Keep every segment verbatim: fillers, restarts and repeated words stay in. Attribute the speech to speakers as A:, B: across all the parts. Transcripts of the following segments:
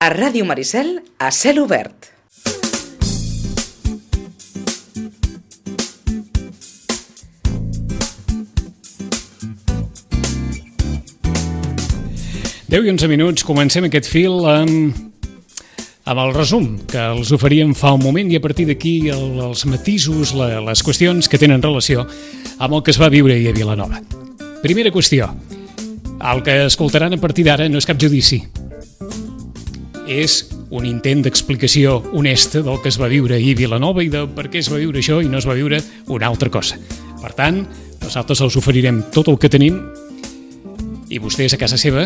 A: A Ràdio Maricel, a cel obert.
B: deu i onze minuts, comencem aquest fil amb, amb el resum que els oferíem fa un moment i a partir d'aquí el, els matisos, la, les qüestions que tenen relació amb el que es va viure ahir a Vilanova. Primera qüestió, el que escoltaran a partir d'ara no és cap judici. És un intent d'explicació honesta del que es va viure ahir a Vilanova i de per què es va viure això i no es va viure una altra cosa. Per tant, nosaltres els oferirem tot el que tenim i vostès a casa seva,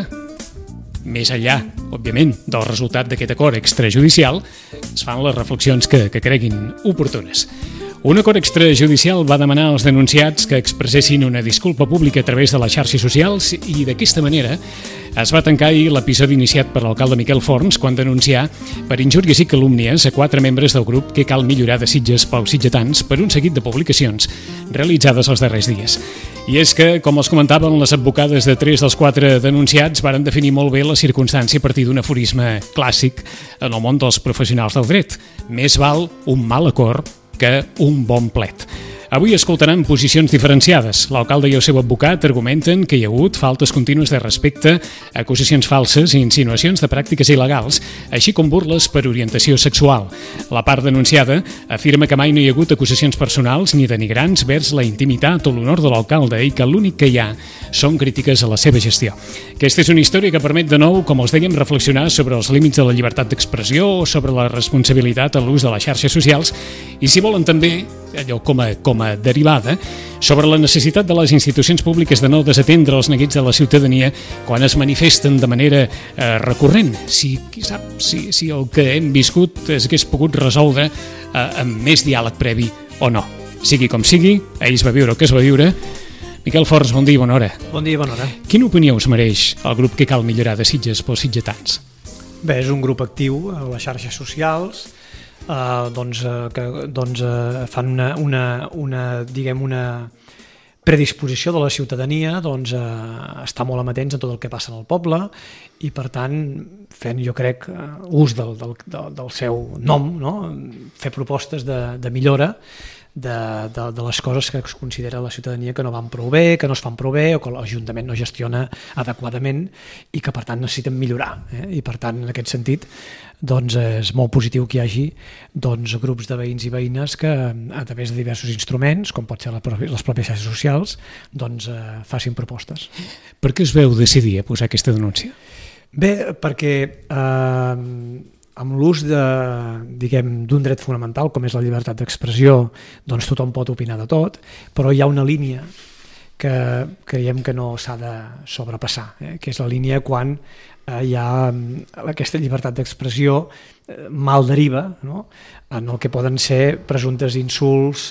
B: més enllà, òbviament, del resultat d'aquest acord extrajudicial, es fan les reflexions que, que creguin oportunes. Un acord extrajudicial va demanar als denunciats que expressessin una disculpa pública a través de les xarxes socials i d'aquesta manera es va tancar ahir l'episodi iniciat per l'alcalde Miquel Forns quan denuncià per injúries i calúmnies a quatre membres del grup que cal millorar de Sitges pels sitgetans per un seguit de publicacions realitzades els darrers dies. I és que, com els comentaven, les advocades de tres dels quatre denunciats varen definir molt bé la circumstància a partir d'un aforisme clàssic en el món dels professionals del dret. Més val un mal acord que un bon plet. Avui escoltaran posicions diferenciades. L'alcalde i el seu advocat argumenten que hi ha hagut faltes contínues de respecte, acusacions falses i insinuacions de pràctiques il·legals, així com burles per orientació sexual. La part denunciada afirma que mai no hi ha hagut acusacions personals ni denigrants vers la intimitat o l'honor de l'alcalde i que l'únic que hi ha són crítiques a la seva gestió. Aquesta és una història que permet de nou, com els dèiem, reflexionar sobre els límits de la llibertat d'expressió o sobre la responsabilitat en l'ús de les xarxes socials i, si volen també, allò com a, com a derivada, sobre la necessitat de les institucions públiques de no desatendre els neguits de la ciutadania quan es manifesten de manera eh, recurrent. Si, qui sap si, si el que hem viscut es hagués pogut resoldre eh, amb més diàleg previ o no. Sigui com sigui, ahir es va viure el que es va viure. Miquel Forns, bon dia i bona hora.
C: Bon dia i bona hora.
B: Quina opinió us mereix el grup que cal millorar de Sitges pels sitgetans?
C: Bé, és un grup actiu a les xarxes socials, Uh, doncs, uh, que doncs, uh, fan una, una, una, diguem, una predisposició de la ciutadania doncs, uh, estar molt amatents a tot el que passa en el poble i, per tant, fent, jo crec, uh, ús del, del, del, del seu nom, no? Fer propostes de, de millora de, de, de les coses que es considera la ciutadania que no van prou bé, que no es fan prou bé o que l'Ajuntament no gestiona adequadament i que, per tant, necessiten millorar. Eh? I, per tant, en aquest sentit, doncs és molt positiu que hi hagi doncs, grups de veïns i veïnes que a través de diversos instruments, com pot ser les pròpies xarxes socials, doncs eh, facin propostes.
B: Per què us veu decidir a posar aquesta denúncia?
C: Bé, perquè eh, amb l'ús de, diguem, d'un dret fonamental com és la llibertat d'expressió, doncs tothom pot opinar de tot, però hi ha una línia que creiem que no s'ha de sobrepassar, eh? que és la línia quan eh, hi ha aquesta llibertat d'expressió eh, mal deriva, no? En el que poden ser presumptes insults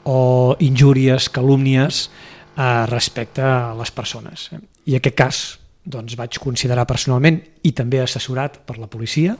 C: o injúries, calúmnies eh, respecte a les persones. Eh? I en aquest cas doncs, vaig considerar personalment i també assessorat per la policia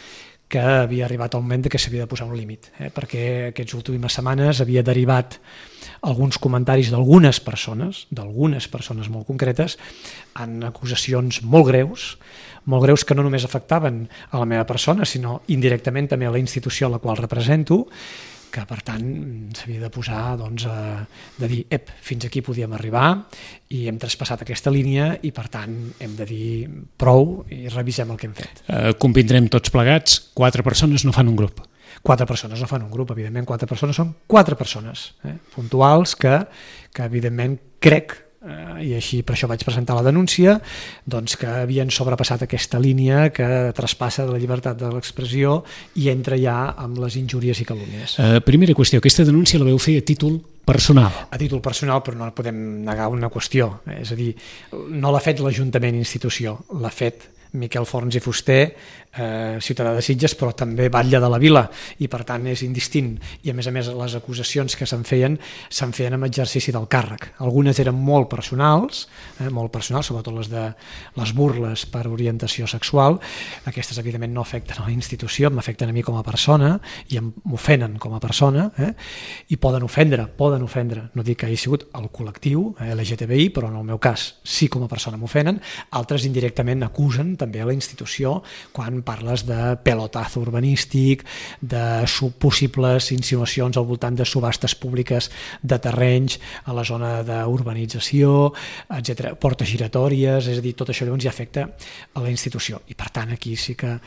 C: que havia arribat el moment que s'havia de posar un límit, eh? perquè aquestes últimes setmanes havia derivat alguns comentaris d'algunes persones, d'algunes persones molt concretes, en acusacions molt greus, molt greus que no només afectaven a la meva persona, sinó indirectament també a la institució a la qual represento, que per tant s'havia de posar, doncs, de dir, ep, fins aquí podíem arribar i hem traspassat aquesta línia i per tant hem de dir prou i revisem el que hem fet.
B: Eh, convindrem tots plegats, quatre persones no fan un grup.
C: Quatre persones no fan un grup, evidentment, quatre persones són quatre persones eh, puntuals que, que evidentment crec, eh, i així per això vaig presentar la denúncia, doncs que havien sobrepassat aquesta línia que traspassa de la llibertat de l'expressió i entra ja amb les injúries i calúmnies.
B: Eh, primera qüestió, aquesta denúncia la veu fer a títol personal.
C: A títol personal, però no podem negar una qüestió, eh? És a dir, no l'ha fet l'Ajuntament institució, l'ha fet Miquel Forns i Fuster, eh, ciutadà de Sitges, però també batlle de la vila i per tant és indistint i a més a més les acusacions que se'n feien se'n feien amb exercici del càrrec. Algunes eren molt personals, eh, molt personals, sobretot les de les burles per orientació sexual. Aquestes evidentment no afecten a la institució, m'afecten a mi com a persona i m'ofenen com a persona, eh, i poden ofendre, poden ofendre, no dic que hagi sigut el col·lectiu eh, L G T B I, però en el meu cas sí com a persona m'ofenen, altres indirectament acusen també a la institució quan parles de pelotazo urbanístic, de possibles insinuacions al voltant de subhastes públiques de terrenys a la zona d'urbanització, etcètera, portes giratòries, és a dir, tot això llavors ja afecta a la institució. I per tant aquí sí que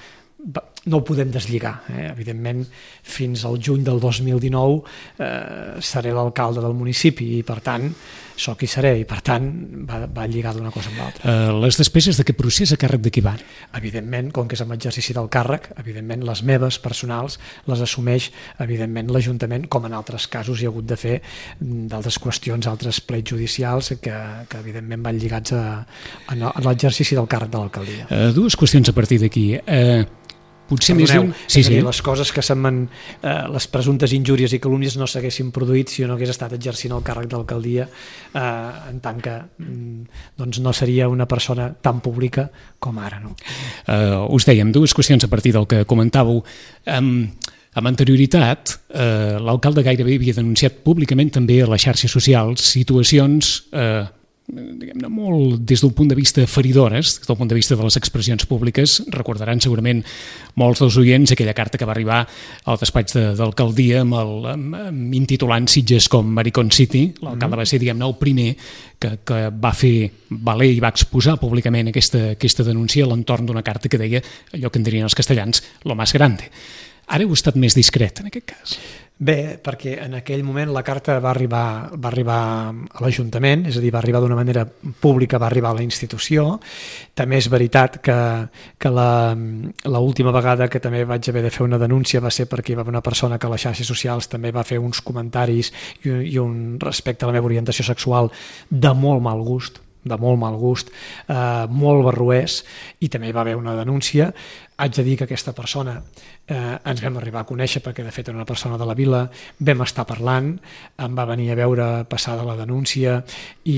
C: no ho podem deslligar. Eh? Evidentment, fins al juny del dos mil dinou eh, seré l'alcalde del municipi i, per tant, sóc qui seré i, per tant, va, va lligar d'una cosa amb l'altra.
B: Uh, les despeses d'aquest procés a càrrec de qui van?
C: Evidentment, com que és en exercici del càrrec, evidentment, les meves personals les assumeix, evidentment, l'Ajuntament, com en altres casos hi ha hagut de fer d'altres qüestions, altres plets judicials que, que evidentment, van lligats a, a, a l'exercici del càrrec de l'alcaldia.
B: Uh, dues qüestions a partir d'aquí. Uh, potser més d'un...
C: Sí, sí. Les coses que se'n van, eh, les presumptes injúries i calúmnies no s'haguessin produït si no hagués estat exercint el càrrec d'alcaldia, eh, en tant que doncs no seria una persona tan pública com ara. No?
B: Uh, us dèiem dues qüestions a partir del que comentàveu. Um, amb anterioritat, uh, l'alcalde gairebé havia denunciat públicament també a les xarxes socials situacions... Uh, diguem-ne, molt des d'un punt de vista feridores, des del punt de vista de les expressions públiques. Recordaran segurament molts dels oients aquella carta que va arribar al despatx de, d'alcaldia amb el, amb, amb intitulant Sitges com Maricón City. L'alcalde mm. va ser, diguem-ne, el primer que, que va fer valer i va exposar públicament aquesta, aquesta denúncia a l'entorn d'una carta que deia allò que en dirien els castellans, lo más grande. Ara heu estat més discret en aquest cas.
C: Bé, perquè en aquell moment la carta va arribar, va arribar a l'Ajuntament, és a dir, va arribar d'una manera pública, va arribar a la institució. També és veritat que, que la, la última vegada que també vaig haver de fer una denúncia va ser perquè hi va haver una persona que a les xarxes socials també va fer uns comentaris i, i un respecte a la meva orientació sexual de molt mal gust, de molt mal gust, eh, molt barroers, i també hi va haver una denúncia. Haig de dir que aquesta persona eh, ens vam arribar a conèixer perquè de fet era una persona de la vila, vam estar parlant, em va venir a veure passada la denúncia i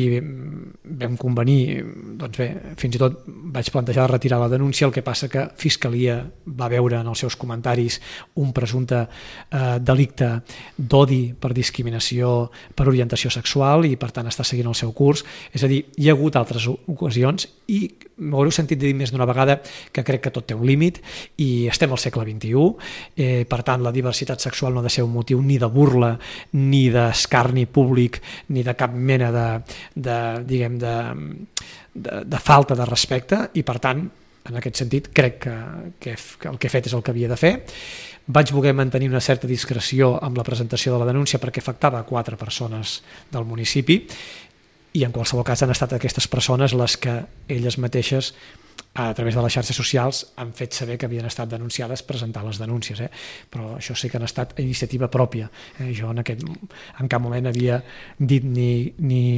C: vam convenir, doncs bé, fins i tot vaig plantejar de retirar la denúncia, el que passa que Fiscalia va veure en els seus comentaris un presumpte eh, delicte d'odi per discriminació per orientació sexual i per tant està seguint el seu curs. És a dir, hi ha hagut altres ocasions i m'haureu sentit dir més d'una vegada que crec que tot té un límit i estem al segle vint-i-u, eh, per tant la diversitat sexual no ha de ser un motiu ni de burla, ni d'escarni públic, ni de cap mena de, de, diguem, de, de, de falta de respecte i per tant, en aquest sentit, crec que, que, que el que he fet és el que havia de fer. Vaig voler mantenir una certa discreció amb la presentació de la denúncia perquè afectava quatre persones del municipi i en qualsevol cas han estat aquestes persones les que elles mateixes a través de les xarxes socials han fet saber que havien estat denunciades presentant les denúncies, eh? Però això sí que han estat iniciativa pròpia. Eh? Jo en, aquest, en cap moment havia dit ni, ni,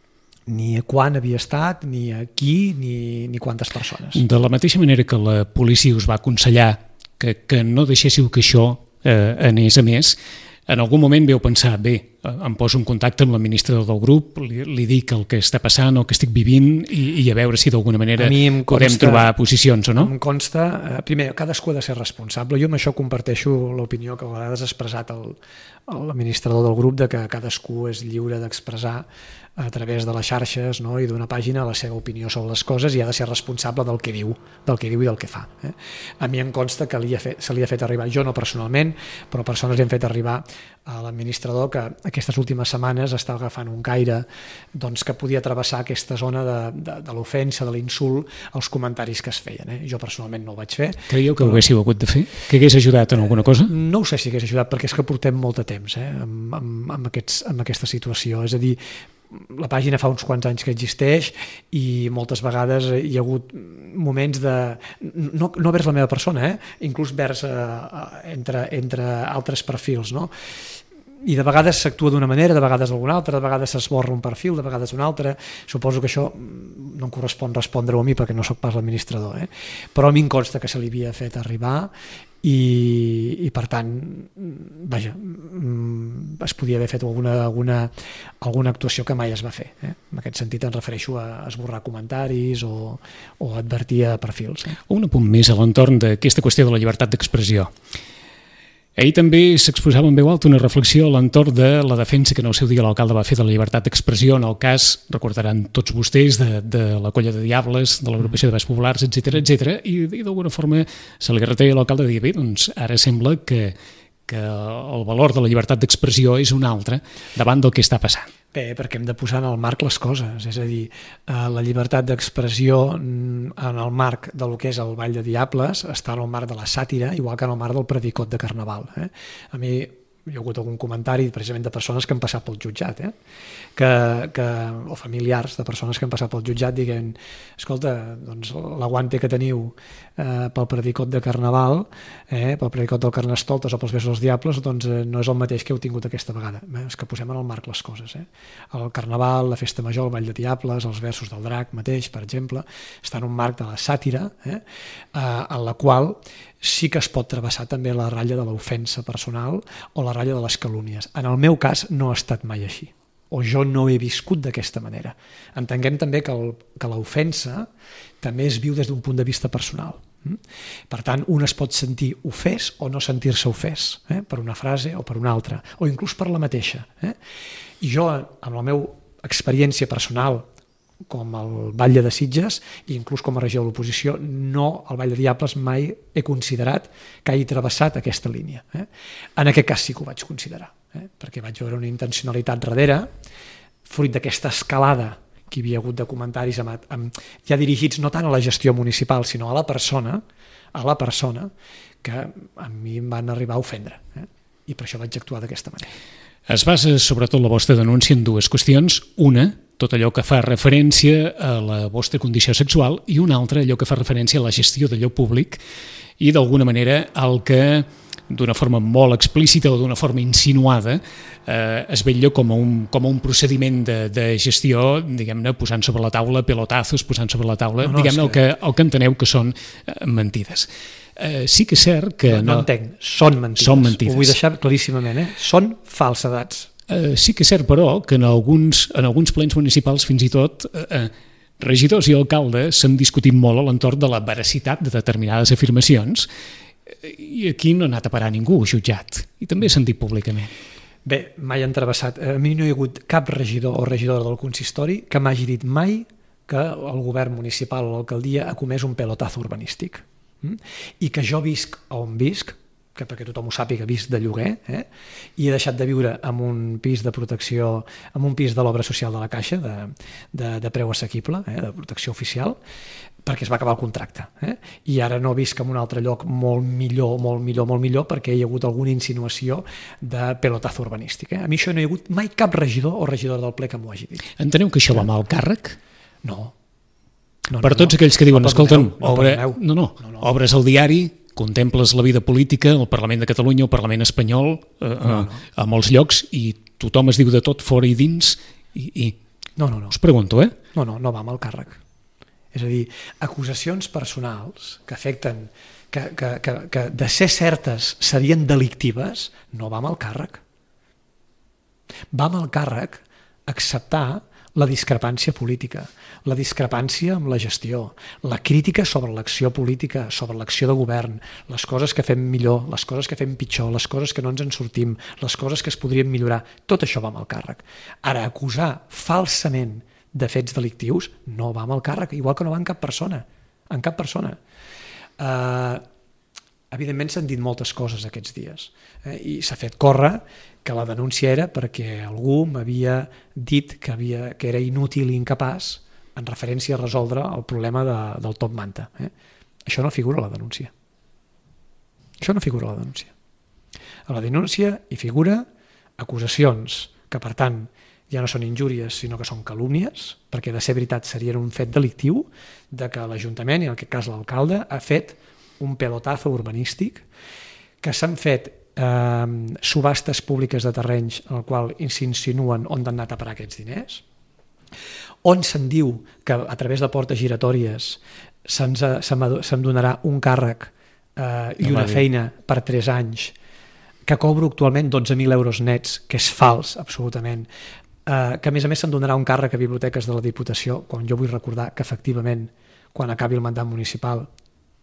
C: ni quan havia estat, ni a qui, ni, ni quantes persones.
B: De la mateixa manera que la policia us va aconsellar que, que no deixéssiu que això eh, anés a més, en algun moment veu pensar, bé, em poso en contacte amb l'administrador del grup, li, li dic el que està passant, el que estic vivint i, i a veure si d'alguna manera consta, podem trobar posicions o no?
C: Em consta, eh, primer, cadascú ha de ser responsable. Jo amb això comparteixo l'opinió que a vegades ha expressat el, l'administrador del grup de que cadascú és lliure d'expressar a través de les xarxes, no, i d'una pàgina la seva opinió sobre les coses i ha de ser responsable del que diu, del que diu i del que fa. Eh? A mi em consta que li ha fet, se li ha fet arribar, jo no personalment, però persones li han fet arribar a l'administrador que aquestes últimes setmanes estava agafant un caire doncs, que podia travessar aquesta zona de, de, de l'ofensa, de l'insult, als comentaris que es feien. Eh? Jo personalment no ho vaig fer.
B: Creieu que ho haguéssiu hagut de fer? Que hagués ajudat en alguna cosa?
C: No ho sé si hagués ajudat, perquè és que portem molt de temps eh? amb, amb, amb, aquests, amb aquesta situació. És a dir, la pàgina fa uns quants anys que existeix i moltes vegades hi ha hagut moments de... no, no vers la meva persona, eh? Inclús vers eh, entre, entre altres perfils, no? I de vegades s'actua d'una manera, de vegades d'alguna altra, de vegades s'esborra un perfil, de vegades un altre. Suposo que això no em correspon respondre-ho a mi perquè no sóc pas l'administrador, eh? Però a mi em consta que se li havia fet arribar i, i per tant, vaja, es podia haver fet alguna, alguna, alguna actuació que mai es va fer. Eh? En aquest sentit em refereixo a esborrar comentaris o, o advertir a perfils. Eh?
B: Un apunt més a l'entorn d'aquesta qüestió de la llibertat d'expressió. Ahir també s'exposava en veu alta una reflexió a l'entorn de la defensa que en el seu dia l'alcalde va fer de la llibertat d'expressió en el cas, recordaran tots vostès, de, de la Colla de Diables, de l'agrupació de Baix Populars, etcètera, etcètera, i, i d'alguna forma se li retreia a l'alcalde de dir, bé, doncs ara sembla que, que el valor de la llibertat d'expressió és un altre davant del que està passant.
C: Bé, perquè hem de posar en el marc les coses, és a dir, la llibertat d'expressió en el marc del que és el Ball de Diables està en el marc de la sàtira, igual que en el marc del predicot de Carnaval. Eh? A mi hi ha hagut algun comentari precisament de persones que han passat pel jutjat, eh? que, que, o familiars de persones que han passat pel jutjat dient, escolta, doncs l'aguante que teniu eh, pel predicot de Carnaval, eh, pel predicot del Carnestoltes o pels Besos dels Diables, doncs eh, no és el mateix que heu tingut aquesta vegada. Eh? És que posem en el marc les coses. Eh? El Carnaval, la Festa Major, el Ball de Diables, els versos del Drac mateix, per exemple, està en un marc de la sàtira, eh? eh, en la qual sí que es pot travessar també la ratlla de l'ofensa personal o la ratlla de les calúnies. En el meu cas no ha estat mai així, o jo no he viscut d'aquesta manera. Entenguem també que, el, que l'ofensa també es viu des d'un punt de vista personal. Per tant, un es pot sentir ofès o no sentir-se ofès, eh? per una frase o per una altra, o inclús per la mateixa. Eh? I jo, amb la meva experiència personal, com el Batlle de Sitges i inclús com a regidor de l'oposició, no, el Ball de Diables mai he considerat que hagi travessat aquesta línia. Eh? En aquest cas sí que ho vaig considerar, eh? perquè vaig veure una intencionalitat darrere, fruit d'aquesta escalada que hi havia hagut de comentaris amb, amb, ja dirigits no tant a la gestió municipal, sinó a la persona, a la persona que a mi em van arribar a ofendre. Eh? I per això vaig actuar d'aquesta manera.
B: Es basa sobretot la vostra denúncia en dues qüestions. Una, tot allò que fa referència a la vostra condició sexual, i una altra, allò que fa referència a la gestió d'allò públic i d'alguna manera el que d'una forma molt explícita o d'una forma insinuada eh, es vetlla com a un, com a un procediment de, de gestió, diguem-ne, posant sobre la taula pelotazos, posant sobre la taula, no, no, diguem-ne, el, que, el que enteneu que són eh, mentides. Eh, sí que és cert que...
C: No, no entenc, són mentides.
B: Són mentides.
C: Ho vull deixar claríssimament, eh? Són falsedats.
B: Eh, sí que és cert, però, que en alguns, en alguns plens municipals, fins i tot, eh, regidors i alcaldes s'han discutit molt a l'entorn de la veracitat de determinades afirmacions, i aquí no ha anat a parar ningú jutjat, i també s'han dit públicament.
C: Bé, mai han travessat. A mi no hi ha hagut cap regidor o regidora del consistori que m'hagi dit mai que el govern municipal o l'alcaldia ha comès un pelotazo urbanístic. Mm? I que jo visc on visc, que perquè tothom ho sàpiga, visc de lloguer, eh? i he deixat de viure en un pis de protecció, en un pis de l'obra social de la Caixa, de, de, de preu assequible, eh? de protecció oficial, perquè es va acabar el contracte. Eh? I ara no visc en un altre lloc molt millor, molt millor, molt millor, perquè hi ha hagut alguna insinuació de pelotazo urbanístic. Eh? A mi això no hi ha hagut mai cap regidor o regidora del ple que m'ho hagi dit.
B: Enteneu que això va amb el càrrec?
C: No. no
B: per
C: no,
B: tots
C: no.
B: aquells que diuen,
C: no
B: escolta'm,
C: no,
B: obre,
C: no,
B: no, no,
C: no, no.
B: obres el diari, contemples la vida política, el Parlament de Catalunya, el Parlament espanyol, eh, no, no. a molts llocs, i tothom es diu de tot fora i dins, i, i...
C: No, no, no.
B: Us pregunto, eh?
C: No, no, no va amb el càrrec. És a dir, acusacions personals que afecten, que, que, que, que de ser certes serien delictives, no va amb el càrrec. Va amb el càrrec acceptar la discrepància política, la discrepància amb la gestió, la crítica sobre l'acció política, sobre l'acció de govern, les coses que fem millor, les coses que fem pitjor, les coses que no ens en sortim, les coses que es podrien millorar, tot això va amb el càrrec. Ara, acusar falsament de fets delictius no va amb el càrrec, igual que no va en cap persona, en cap persona. Uh, evidentment s'han dit moltes coses aquests dies, eh? I s'ha fet córrer que la denúncia era perquè algú m'havia dit que, havia, que era inútil i incapaç en referència a resoldre el problema de, del top manta. Eh? Això no figura a la denúncia. Això no figura a la denúncia. A la denúncia hi figura acusacions que, per tant, ja no són injúries, sinó que són calúmnies, perquè de ser veritat serien un fet delictiu, de que l'Ajuntament, i en aquest cas l'alcalde, ha fet un pelotazo urbanístic, que s'han fet eh, subhastes públiques de terrenys en el qual s'insinuen on han anat a parar aquests diners, on se'n diu que a través de portes giratòries se'ns, se'm donarà un càrrec eh, i una feina per tres anys, que cobro actualment dotze mil euros nets, que és fals, absolutament, eh, que a més a més se'm donarà un càrrec a biblioteques de la Diputació, quan jo vull recordar que efectivament, quan acabi el mandat municipal,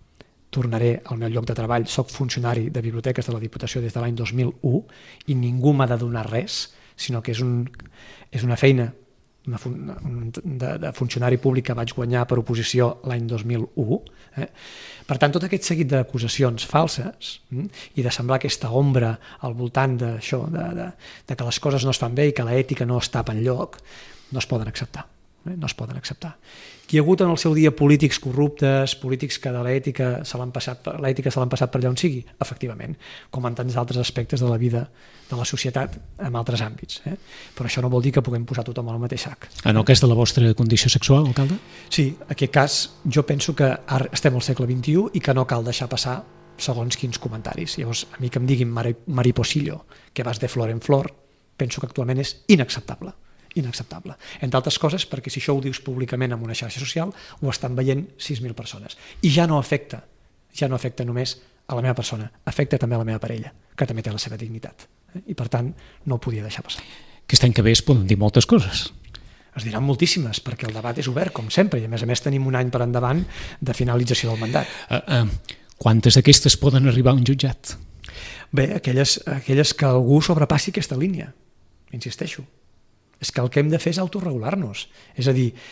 C: tornaré al meu lloc de treball, soc funcionari de biblioteques de la Diputació des de l'any dos mil u i ningú m'ha de donar res, sinó que és, un, és una feina una fun de, de funcionari públic que vaig guanyar per oposició l'any dos mil u. Eh? Per tant, tot aquest seguit d'acusacions falses hm, i de semblar aquesta ombra al voltant d'això, de, de, de que les coses no es fan bé i que l'ètica no està en lloc, no es poden acceptar. Eh? No es poden acceptar. Qui ha hagut en el seu dia polítics corruptes, polítics que de l'ètica se l'han passat, l'ètica se l'han passat per allà on sigui, efectivament, com en tants altres aspectes de la vida de la societat en altres àmbits. Eh? Però això no vol dir que puguem posar tothom al mateix sac.
B: En el cas de la vostra condició sexual, alcalde?
C: Sí, en aquest cas jo penso que estem al segle vint-i-u i que no cal deixar passar segons quins comentaris. Llavors, a mi que em diguin mariposillo, que vas de flor en flor, penso que actualment és inacceptable. inacceptable. Entre altres coses perquè si això ho dius públicament en una xarxa social ho estan veient sis mil persones i ja no afecta, ja no afecta només a la meva persona, afecta també a la meva parella, que també té la seva dignitat. I per tant no ho podia deixar passar.
B: Aquest any que ve es poden dir moltes coses.
C: Es diran moltíssimes, perquè el debat és obert, com sempre, i a més a més tenim un any per endavant de finalització del mandat.
B: Uh, uh, quantes d'aquestes poden arribar a un jutjat?
C: Bé, aquelles, aquelles que algú sobrepassi aquesta línia, insisteixo. És que el que hem de fer és autorregular-nos. És a dir,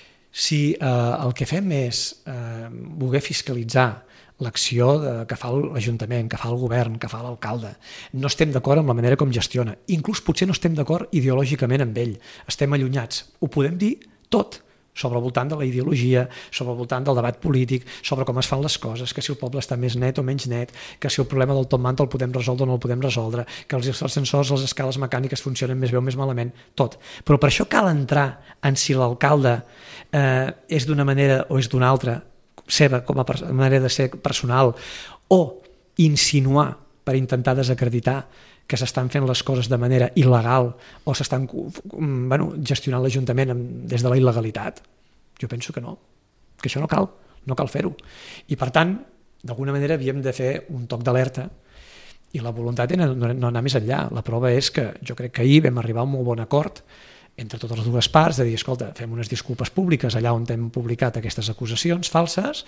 C: si eh, el que fem és eh, voler fiscalitzar l'acció que fa l'Ajuntament, que fa el govern, que fa l'alcalde, no estem d'acord amb la manera com gestiona, inclús potser no estem d'acord ideològicament amb ell, estem allunyats, ho podem dir tot, sobre el voltant de la ideologia, sobre el voltant del debat polític, sobre com es fan les coses, que si el poble està més net o menys net, que si el problema del top manta el podem resoldre o no el podem resoldre, que els ascensors, les escales mecàniques funcionen més bé o més malament, tot. Però per això cal entrar en si l'alcalde eh, és d'una manera o és d'una altra, seva com a manera de ser personal, o insinuar per intentar desacreditar que s'estan fent les coses de manera il·legal o s'estan bueno, gestionant l'Ajuntament des de la il·legalitat. Jo penso que no, que això no cal, no cal fer-ho. I per tant, d'alguna manera havíem de fer un toc d'alerta i la voluntat era no anar més enllà. La prova és que jo crec que ahir vam arribar a un molt bon acord entre totes les dues parts de dir, escolta, fem unes disculpes públiques allà on hem publicat aquestes acusacions falses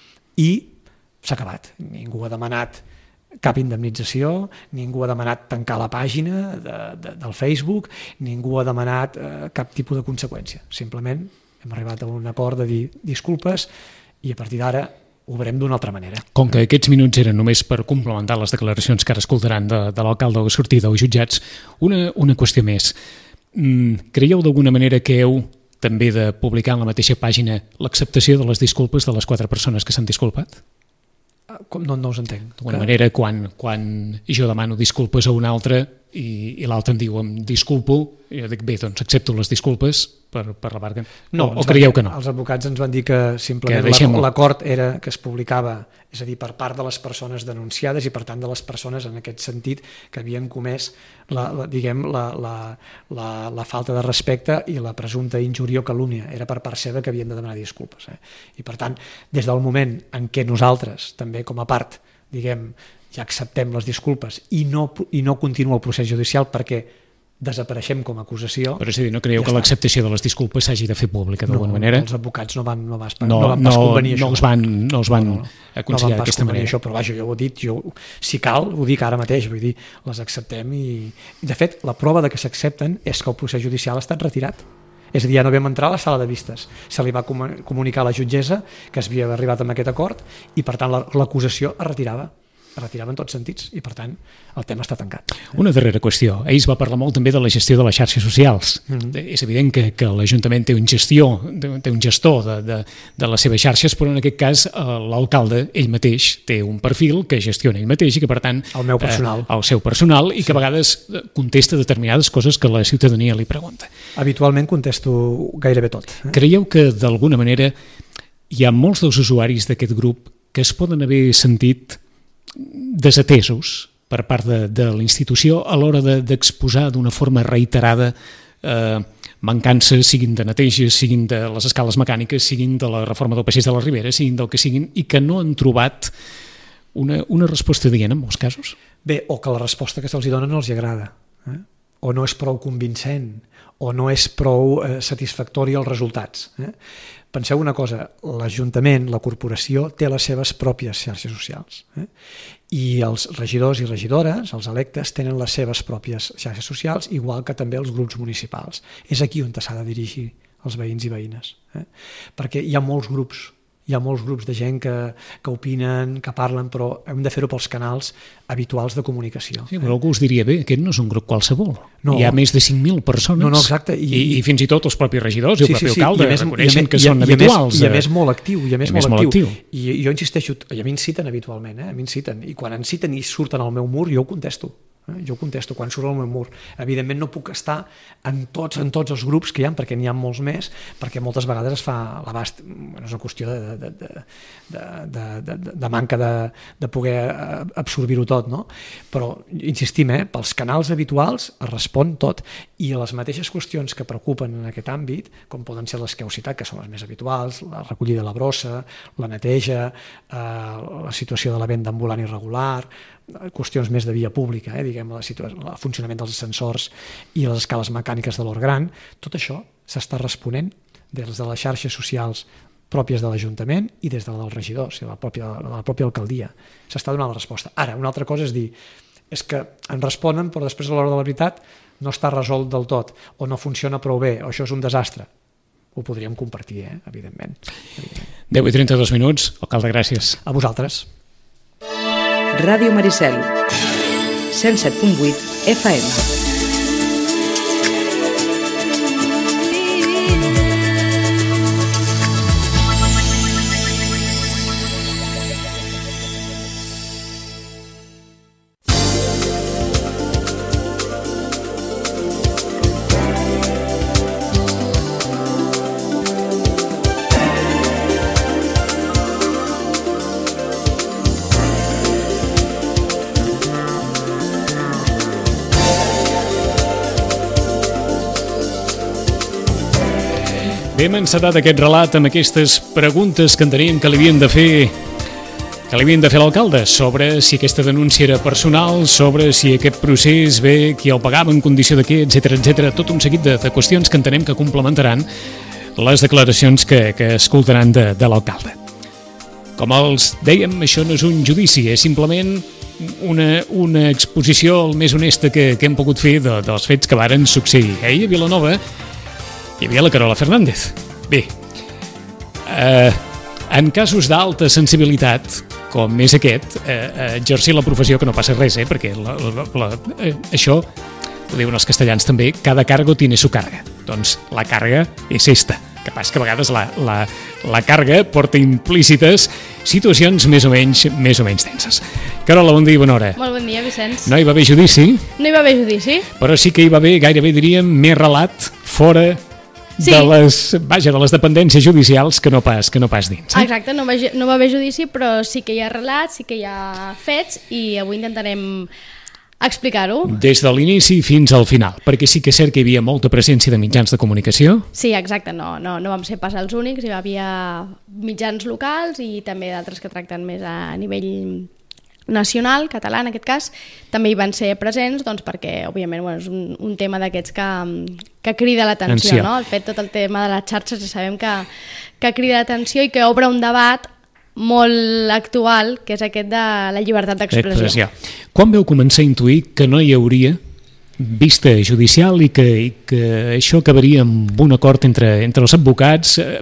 C: i s'ha acabat. Ningú ha demanat cap indemnització, ningú ha demanat tancar la pàgina de, de, del Facebook, ningú ha demanat eh, cap tipus de conseqüència. Simplement hem arribat a un acord de dir disculpes i a partir d'ara ho veurem d'una altra manera.
B: Com que aquests minuts eren només per complementar les declaracions que ara escoltaran de, de l'alcalde o sortida als jutjats, una, una qüestió més. Mm, creieu d'alguna manera que heu també de publicar en la mateixa pàgina l'acceptació de les disculpes de les quatre persones que s'han disculpat?
C: Com no, no us entenc.
B: D'alguna que... manera, quan, quan jo demano disculpes a un altre i, i l'altre em diu em disculpo, jo dic bé, doncs accepto les disculpes per, per la part que...
C: No,
B: o, o creieu que no?
C: Els advocats ens van dir que simplement l'acord era que es publicava, és a dir, per part de les persones denunciades i per tant de les persones en aquest sentit que havien comès la, la, diguem, la, la, la, la falta de respecte i la presumpta injúria o calúmnia. Era per part seva que havien de demanar disculpes. Eh? I per tant, des del moment en què nosaltres, també com a part, diguem, ja acceptem les disculpes i no, i no continua el procés judicial perquè desapareixem com a acusació...
B: Però és a dir, no creieu ja que l'acceptació de les disculpes s'hagi de fer pública d'alguna
C: no,
B: manera?
C: No, els advocats no van, no vas,
B: no,
C: no van pas
B: no,
C: convenir
B: no
C: això.
B: Els van, no els van no, no, aconsellar
C: no
B: d'aquesta manera.
C: Això, però vaja, jo ho he dit, jo, si cal, ho dic ara mateix, vull dir, les acceptem i... De fet, la prova de que s'accepten és que el procés judicial ha estat retirat. És a dir, ja no vam entrar a la sala de vistes. Se li va comunicar a la jutgessa que es havia arribat amb aquest acord i, per tant, l'acusació es retirava. es retirava en tots sentits i, per tant, el tema està tancat.
B: Una darrera qüestió. Ahir es va parlar molt també de la gestió de les xarxes socials. Mm-hmm. És evident que, que l'Ajuntament té un gestió, té un gestor de, de, de les seves xarxes, però en aquest cas l'alcalde, ell mateix, té un perfil que gestiona ell mateix i que, per tant...
C: El meu personal.
B: Eh, el seu personal i sí. que a vegades contesta determinades coses que la ciutadania li pregunta.
C: Habitualment contesto gairebé tot. Eh?
B: Creieu que, d'alguna manera, hi ha molts dels usuaris d'aquest grup que es poden haver sentit desatesos per part de, de la institució a l'hora de, d'exposar d'una forma reiterada eh, mancances, siguin de neteja, siguin de les escales mecàniques, siguin de la reforma del passeig de la Ribera, siguin del que siguin, i que no han trobat una, una resposta dient en molts casos?
C: Bé, o que la resposta que se'ls dona no els agrada. Eh? o no és prou convincent, o no és prou eh, satisfactori els resultats. Eh? Penseu una cosa, l'Ajuntament, la corporació, té les seves pròpies xarxes socials. Eh? I els regidors i regidores, els electes, tenen les seves pròpies xarxes socials, igual que també els grups municipals. És aquí on s'ha de dirigir els veïns i veïnes. Eh? Perquè hi ha molts grups, hi ha molts grups de gent que, que opinen, que parlen, però hem de fer-ho pels canals habituals de comunicació.
B: Sí, però algú us diria, bé, aquest no és un grup qualsevol.
C: No.
B: Hi ha més de cinc mil persones.
C: No, no, exacte.
B: I, I, i fins i tot els propis regidors i el
C: sí,
B: propi
C: sí, sí.
B: alcalde
C: més,
B: reconeixen
C: més,
B: que són
C: i,
B: habituals.
C: I a, més, I a més molt actiu. I a més,
B: I a més
C: molt,
B: molt
C: actiu.
B: actiu.
C: I jo insisteixo, i a mi ens citen habitualment, eh? a mi ens citen. I quan ens citen i surten al meu mur, jo ho contesto. Eh? Jo contesto quan surt al meu mur. Evidentment no puc estar en tots en tots els grups que hi ha, perquè n'hi ha molts més, perquè moltes vegades es fa l'abast. Bueno, és una qüestió de, de, de, de, de, de, de manca de, de poder absorbir-ho tot, no? Però insistim, eh? Pels canals habituals es respon tot, i les mateixes qüestions que preocupen en aquest àmbit, com poden ser les que heu citat, que són les més habituals, la recollida de la brossa, la neteja, eh, la situació de la venda ambulant irregular, qüestions més de via pública, eh, diguem, el funcionament dels ascensors i les escales mecàniques de l'Hort Gran, tot això s'està responent des de les xarxes socials pròpies de l'Ajuntament i des de dels regidors i de la pròpia, de la pròpia alcaldia. S'està donant la resposta. Ara, una altra cosa és dir, és que en responen, però després a l'hora de la veritat no està resolt del tot, o no funciona prou bé, o això és un desastre. Ho podríem compartir, eh, evidentment. evidentment.
B: deu i trenta-dos minuts, alcalde, gràcies.
C: A vosaltres.
A: Ràdio Maricel, cent set punt vuit F M.
B: Hem encetat aquest relat amb aquestes preguntes que enteníem que li havien de fer que li havien de fer l'alcalde sobre si aquesta denúncia era personal, sobre si aquest procés ve, qui el pagava, en condició de què, etcètera, etcètera, tot un seguit de, de qüestions que entenem que complementaran les declaracions que, que escoltaran de, de l'alcalde. Com els dèiem, això no és un judici, és simplement una, una exposició el més honesta que, que hem pogut fer de, dels fets que varen succeir. Ahir a Vilanova hi havia la Carola Fernández. Bé, eh, en casos d'alta sensibilitat, com és aquest, eh, exercir la professió, que no passa res, eh, perquè la, la, la, eh, això, ho diuen els castellans també, cada cargo tiene su carga. Doncs la carga és esta. Que pas que a vegades la, la, la carga porta implícites situacions més o menys més o menys tenses. Carola, bon dia i bona hora.
D: Molt bon dia, Vicenç.
B: No hi va haver judici?
D: No hi va haver judici.
B: Però sí que hi va haver, gairebé diríem, més relat fora sí. de les, vaja, de les dependències judicials que no pas, que no pas dins. Eh?
D: Exacte, no va, no va haver judici, però sí que hi ha relats, sí que hi ha fets, i avui intentarem explicar-ho.
B: Des de l'inici fins al final, perquè sí que és cert que hi havia molta presència de mitjans de comunicació.
D: Sí, exacte, no, no, no vam ser pas els únics, hi havia mitjans locals i també d'altres que tracten més a nivell nacional, català en aquest cas, també hi van ser presents, doncs perquè, òbviament, bueno, és un, un tema d'aquests que, que crida l'atenció, no? El fet, tot el tema de les xarxes, ja sabem que, que crida l'atenció i que obre un debat molt actual, que és aquest de la llibertat d'expressió.
B: Quan veu començar a intuir que no hi hauria vista judicial i que, i que això acabaria amb un acord entre, entre els advocats, eh,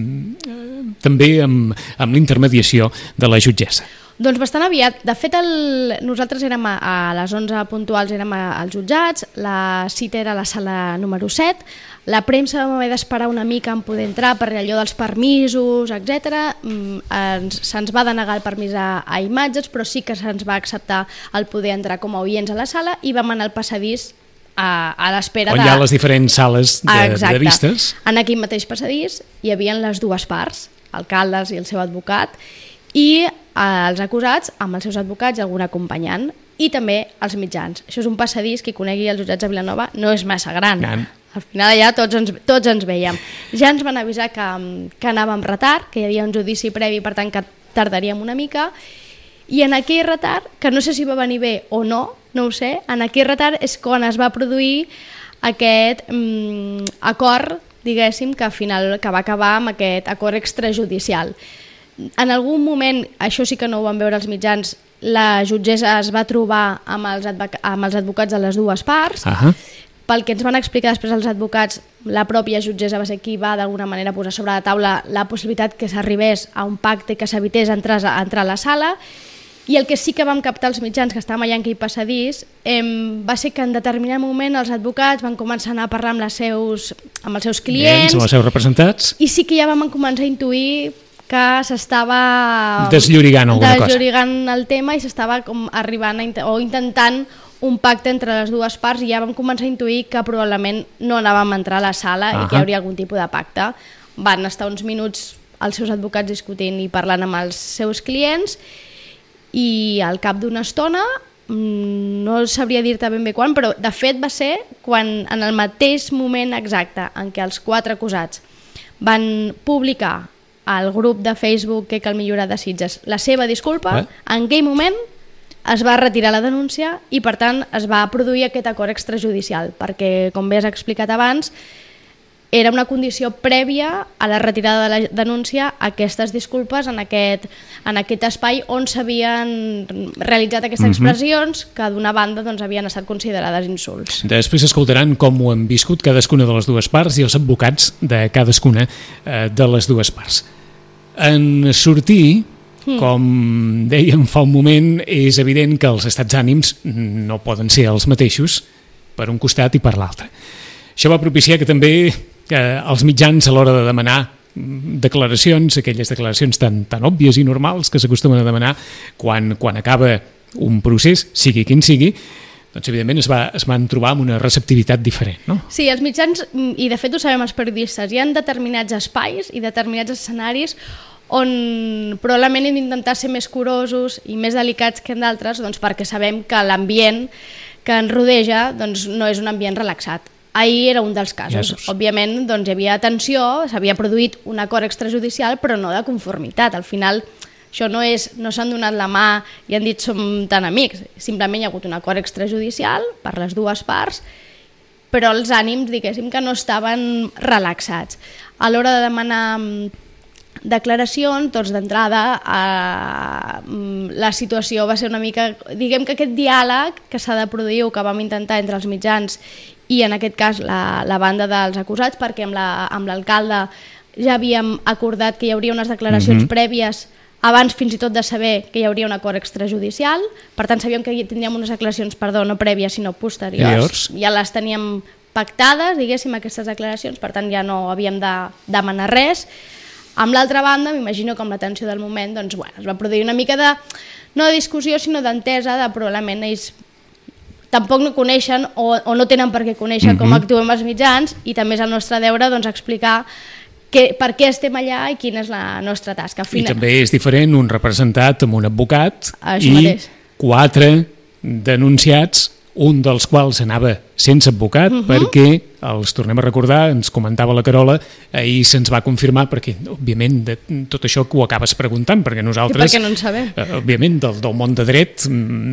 B: també amb, amb l'intermediació de la jutgessa?
D: Doncs bastant aviat. De fet, el, nosaltres érem a, a les onze puntuals, érem a, als jutjats, la cita era a la sala número set, la premsa vam haver d'esperar una mica en poder entrar per allò dels permisos, etcètera. Se'ns va denegar el permís a, a imatges, però sí que se'ns va acceptar el poder entrar com a oients a la sala i vam anar al passadís a, a l'espera de...
B: On hi ha les diferents sales de, de vistes.
D: En aquell mateix passadís hi havia les dues parts, alcaldes i el seu advocat, i els acusats amb els seus advocats i algun acompanyant, i també els mitjans. Això és un passadís, qui conegui els jutjats de Vilanova, no és massa gran. Gran. Al final allà tots ens, tots ens veiem. Ja ens van avisar que, que anàvem amb retard, que hi havia un judici previ, per tant que tardaríem una mica, i en aquell retard, que no sé si va venir bé o no, no ho sé, en aquell retard és quan es va produir aquest mm, acord, diguéssim, que al final que va acabar amb aquest acord extrajudicial. En algun moment, això sí que no ho van veure els mitjans, la jutgessa es va trobar amb els, amb els advocats de les dues parts.
B: Uh-huh.
D: Pel que ens van explicar després els advocats, la pròpia jutgessa va ser qui va d'alguna manera posar sobre la taula la possibilitat que s'arribés a un pacte, que s'evités entrar, entrar a la sala. I el que sí que vam captar els mitjans, que estàvem allà en aquell passadís, eh, va ser que en determinat moment els advocats van començar a anar a parlar amb, les seus, amb els seus clients,
B: Clients, amb els seus representats,
D: i sí que ja vam començar a intuir que s'estava
B: desllorigant alguna cosa.
D: Desllorigant el tema i s'estava com arribant a int o intentant un pacte entre les dues parts, i ja vam començar a intuir que probablement no anàvem a entrar a la sala uh-huh. i que hi hauria algun tipus de pacte. Van estar uns minuts els seus advocats discutint i parlant amb els seus clients, i al cap d'una estona, no sabria dir-te ben bé quan, però de fet va ser quan, en el mateix moment exacte en què els quatre acusats van publicar al grup de Facebook que cal millorar de Sitges la seva disculpa, eh? En aquell moment es va retirar la denúncia i per tant es va produir aquest acord extrajudicial, perquè com bé has explicat abans, era una condició prèvia a la retirada de la denúncia, aquestes disculpes en aquest, en aquest espai on s'havien realitzat aquestes mm-hmm. expressions que d'una banda doncs, havien estat considerades insults.
B: Després escoltaran com ho han viscut cadascuna de les dues parts i els advocats de cadascuna eh, de les dues parts. En sortir, mm. com dèiem fa un moment, és evident que els estats d'ànims no poden ser els mateixos per un costat i per l'altre. Això va propiciar que també que els mitjans, a l'hora de demanar declaracions, aquelles declaracions tan, tan òbvies i normals que s'acostumen a demanar quan, quan acaba un procés, sigui quin sigui, doncs evidentment es, va, es van trobar amb una receptivitat diferent, no?
D: Sí, els mitjans, i de fet ho sabem els periodistes, hi ha determinats espais i determinats escenaris on probablement hem d'intentar ser més curosos i més delicats que en d'altres, doncs perquè sabem que l'ambient que ens rodeja doncs, no és un ambient relaxat. Ahir era un dels casos. Jesus. Òbviament doncs, hi havia tensió, s'havia produït un acord extrajudicial, però no de conformitat. Al final, això no és, no s'han donat la mà i han dit som tan amics. Simplement hi ha hagut un acord extrajudicial per les dues parts, però els ànims, diguéssim, que no estaven relaxats. A l'hora de demanar declaracions, doncs d'entrada eh, la situació va ser una mica, diguem que aquest diàleg que s'ha de produir o que vam intentar entre els mitjans i en aquest cas la, la banda dels acusats, perquè amb la, amb l'alcalde ja havíem acordat que hi hauria unes declaracions mm-hmm. prèvies abans fins i tot de saber que hi hauria un acord extrajudicial, per tant sabíem que tindríem unes declaracions, perdó, no prèvies sinó posteriors, ja les teníem pactades, diguéssim, aquestes declaracions, per tant ja no havíem de demanar res. Amb l'altra banda, m'imagino que amb la tensió del moment doncs, bueno, es va produir una mica de, no de discussió, sinó d'entesa, de probablement ells tampoc no coneixen o, o no tenen per què conèixer mm-hmm. com actuem els mitjans, i també és el nostre deure doncs, explicar que, per què estem allà i quina és la nostra tasca.
B: Final... I també és diferent un representat amb un advocat
D: Això
B: i
D: mateix.
B: Quatre denunciats, un dels quals anava sense advocat, uh-huh. perquè, els tornem a recordar, ens comentava la Carola, ahir se'ns va confirmar, perquè, òbviament, de tot això que ho acabes preguntant, perquè nosaltres...
D: I perquè no en sabem.
B: Òbviament, del, del món de dret,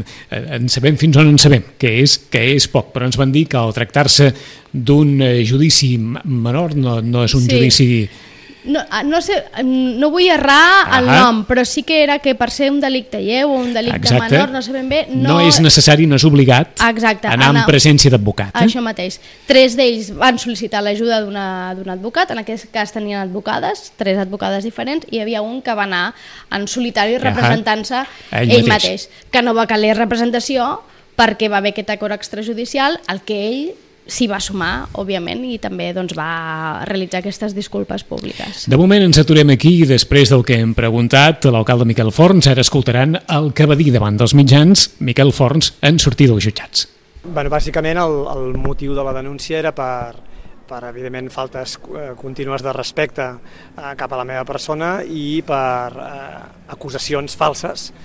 B: en sabem fins on en sabem, que és, que és poc, però ens van dir que al tractar-se d'un judici menor, no, no és un sí. judici...
D: No, no sé, no vull errar el nom, però sí que era que per ser un delicte lleu o un delicte Exacte. menor, no sé ben bé...
B: No, no és necessari, no és obligat
D: Exacte,
B: anar en presència d'advocat. Eh?
D: Això mateix. Tres d'ells van sol·licitar l'ajuda d'un advocat, en aquest cas tenien advocades, tres advocades diferents, i hi havia un que va anar en solitari representant-se ell, ell mateix. mateix, que no va caler representació perquè va haver aquest acord extrajudicial, el que ell s'hi va sumar, òbviament, i també doncs, va realitzar aquestes disculpes públiques.
B: De moment ens aturem aquí i després del que hem preguntat a l'alcalde Miquel Forns, ara escoltaran el que va dir davant dels mitjans Miquel Forns en sortir dels jutjats.
E: Bueno, bàsicament el, el motiu de la denúncia era per, per evidentment, faltes eh, contínues de respecte eh, cap a la meva persona i per eh, acusacions falses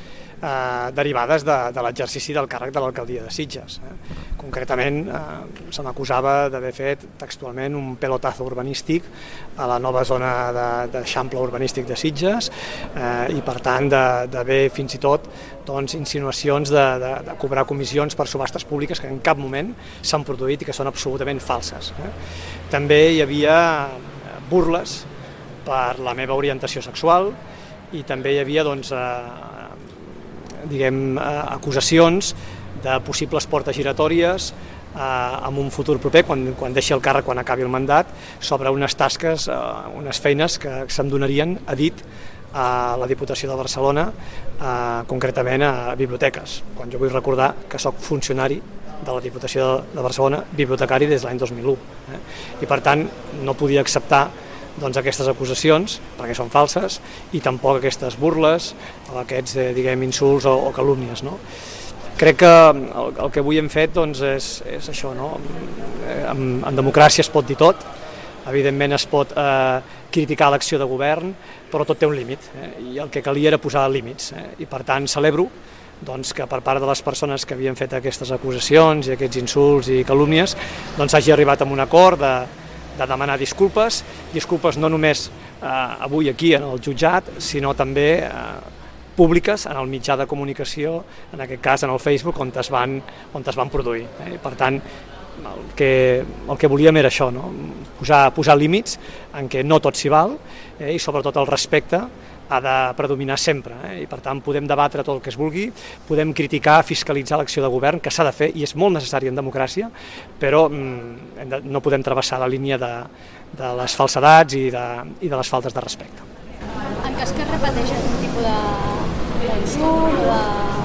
E: eh, derivades de, de l'exercici del càrrec de l'alcaldia de Sitges. Eh. Concretament, eh, se m'acusava d'haver fet textualment un pelotazo urbanístic a la nova zona d'eixample urbanístic de Sitges eh, i, per tant, d'haver fins i tot doncs, insinuacions de, de, de cobrar comissions per subhastes públiques que en cap moment s'han produït i que són absolutament falses. Eh. També hi havia burles per la meva orientació sexual i també hi havia doncs, eh, diguem, eh, acusacions de possibles portes giratòries eh, en un futur proper, quan, quan deixi el càrrec, quan acabi el mandat, sobre unes tasques, eh, unes feines que se'm donarien a dit a la Diputació de Barcelona, eh, concretament a biblioteques, quan jo vull recordar que sóc funcionari de la Diputació de Barcelona, bibliotecari des de l'any dos mil u. Eh? I per tant no podia acceptar doncs, aquestes acusacions, perquè són falses, i tampoc aquestes burles o aquests eh, diguem, insults o, o calúmnies. No? Crec que el, el que avui hem fet doncs, és, és això, no? en, en democràcia es pot dir tot, evidentment es pot eh, criticar l'acció de govern, però tot té un límit, eh? i el que calia era posar límits, eh? i per tant celebro doncs, que per part de les persones que havien fet aquestes acusacions i aquests insults i calúmnies doncs hagi arribat a un acord de, de demanar disculpes, disculpes no només eh, avui aquí en el jutjat, sinó també eh, públiques en el mitjà de comunicació, en aquest cas en el Facebook, on es van, on es van produir. Eh? Per tant, el que, el que volíem era això, no? posar, posar límits en què no tot s'hi val eh? i sobretot el respecte ha de predominar sempre, eh? i per tant podem debatre tot el que es vulgui, podem criticar, fiscalitzar l'acció de govern, que s'ha de fer i és molt necessari en democràcia, però mm, de, no podem travessar la línia de, de les falsedats i de, i de les faltes de respecte.
D: En cas que es repeteix algun tipus d'insult o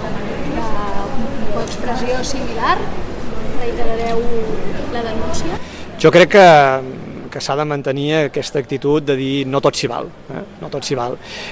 D: d'expressió similar, reiterareu la denúncia? Jo crec que que s'ha de mantenir aquesta actitud de dir no tot s'hi val, eh? no tot s'hi val.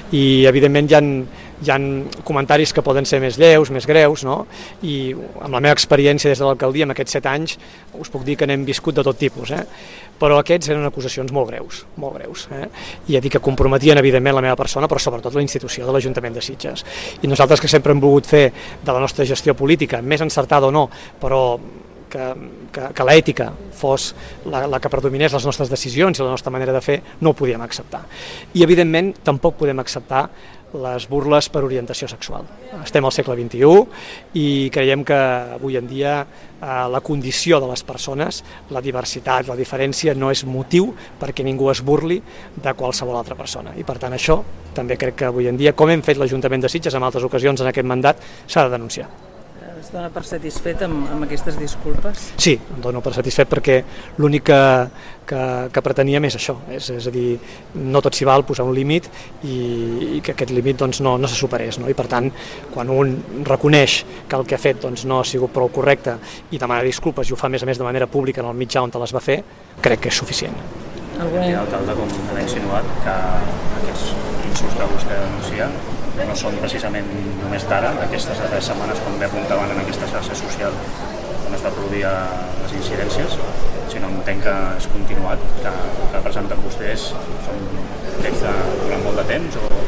D: I evidentment hi ha, hi ha comentaris que poden ser més lleus, més greus, no? I amb la meva experiència des de l'alcaldia, en aquests set anys, us puc dir que n'hem viscut de tot tipus, eh? però aquests eren acusacions molt greus, molt greus, eh? i a dir que comprometien evidentment la meva persona, però sobretot la institució de l'Ajuntament de Sitges. I nosaltres que sempre hem volgut fer de la nostra gestió política, més encertada o no, però que, que, que l'ètica fos la, la que predominés les nostres decisions i la nostra manera de fer, no ho podíem acceptar. I evidentment tampoc podem acceptar les burles per orientació sexual. Estem al segle vint-i-u i creiem que avui en dia eh, la condició de les persones, la diversitat, la diferència no és motiu perquè ningú es burli de qualsevol altra persona. I per tant això també crec que avui en dia, com hem fet l'Ajuntament de Sitges en altres ocasions en aquest mandat, s'ha de denunciar.
F: Es dona per satisfet amb, amb aquestes disculpes?
E: Sí, em dono per satisfet perquè l'únic que, que, que preteníem és això, és, és a dir, no tot s'hi val posar un límit i, i que aquest límit doncs, no, no se superés. No? I per tant, quan un reconeix que el que ha fet doncs, no ha sigut prou correcte i demana disculpes i ho fa a més a més de manera pública en el mitjà on te les va fer, crec que és suficient.
G: Algun alcalde, com ha insinuat, que aquests insults que vostè denuncia no són precisament només d'ara, d'aquestes darreres setmanes, com bé apuntaven en aquesta xarxa social on es va produir les incidències, sinó entenc que és continuat, que el que presenten vostès són fets de, durant molt de temps o...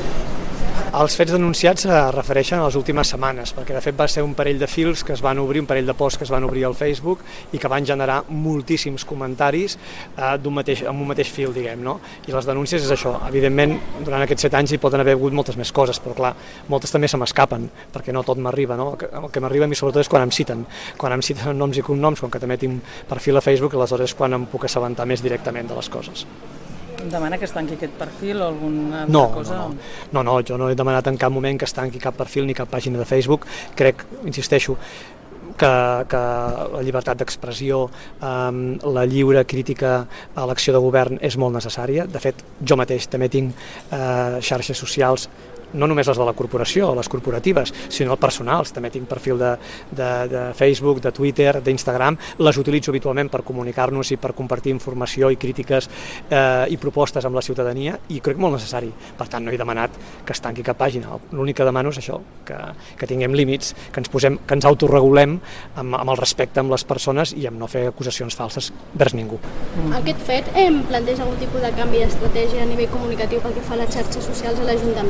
E: Els fets denunciats es refereixen a les últimes setmanes, perquè de fet va ser un parell de fils que es van obrir, un parell de posts que es van obrir al Facebook i que van generar moltíssims comentaris eh, d'un mateix, amb un mateix fil, diguem, no? I les denúncies és això. Evidentment, durant aquests set anys hi poden haver hagut moltes més coses, però clar, moltes també se m'escapen, perquè no tot m'arriba, no? El que m'arriba a mi sobretot és quan em citen, quan em citen noms i cognoms, com que també tinc perfil a Facebook, aleshores és quan em puc assabentar més directament de les coses.
F: Demana que es tanqui aquest perfil o alguna altra
E: no,
F: cosa?
E: No, no. no, no, jo no he demanat en cap moment que es tanqui cap perfil ni cap pàgina de Facebook. Crec, insisteixo, que, que la llibertat d'expressió, eh, la lliure crítica a l'acció de govern és molt necessària. De fet, jo mateix també tinc eh, xarxes socials, no només les de la corporació, les corporatives, sinó personals. També tinc perfil de, de, de Facebook, de Twitter, d'Instagram. Les utilitzo habitualment per comunicar-nos i per compartir informació i crítiques eh, i propostes amb la ciutadania i crec molt necessari. Per tant, no he demanat que es tanqui cap pàgina. L'únic que demano és això, que, que tinguem límits, que ens, posem, que ens autorregulem amb, amb el respecte amb les persones i amb no fer acusacions falses vers ningú.
D: Mm. Aquest fet em planteja algun tipus de canvi d'estratègia a nivell comunicatiu pel que fa a les xarxes socials a l'Ajuntament?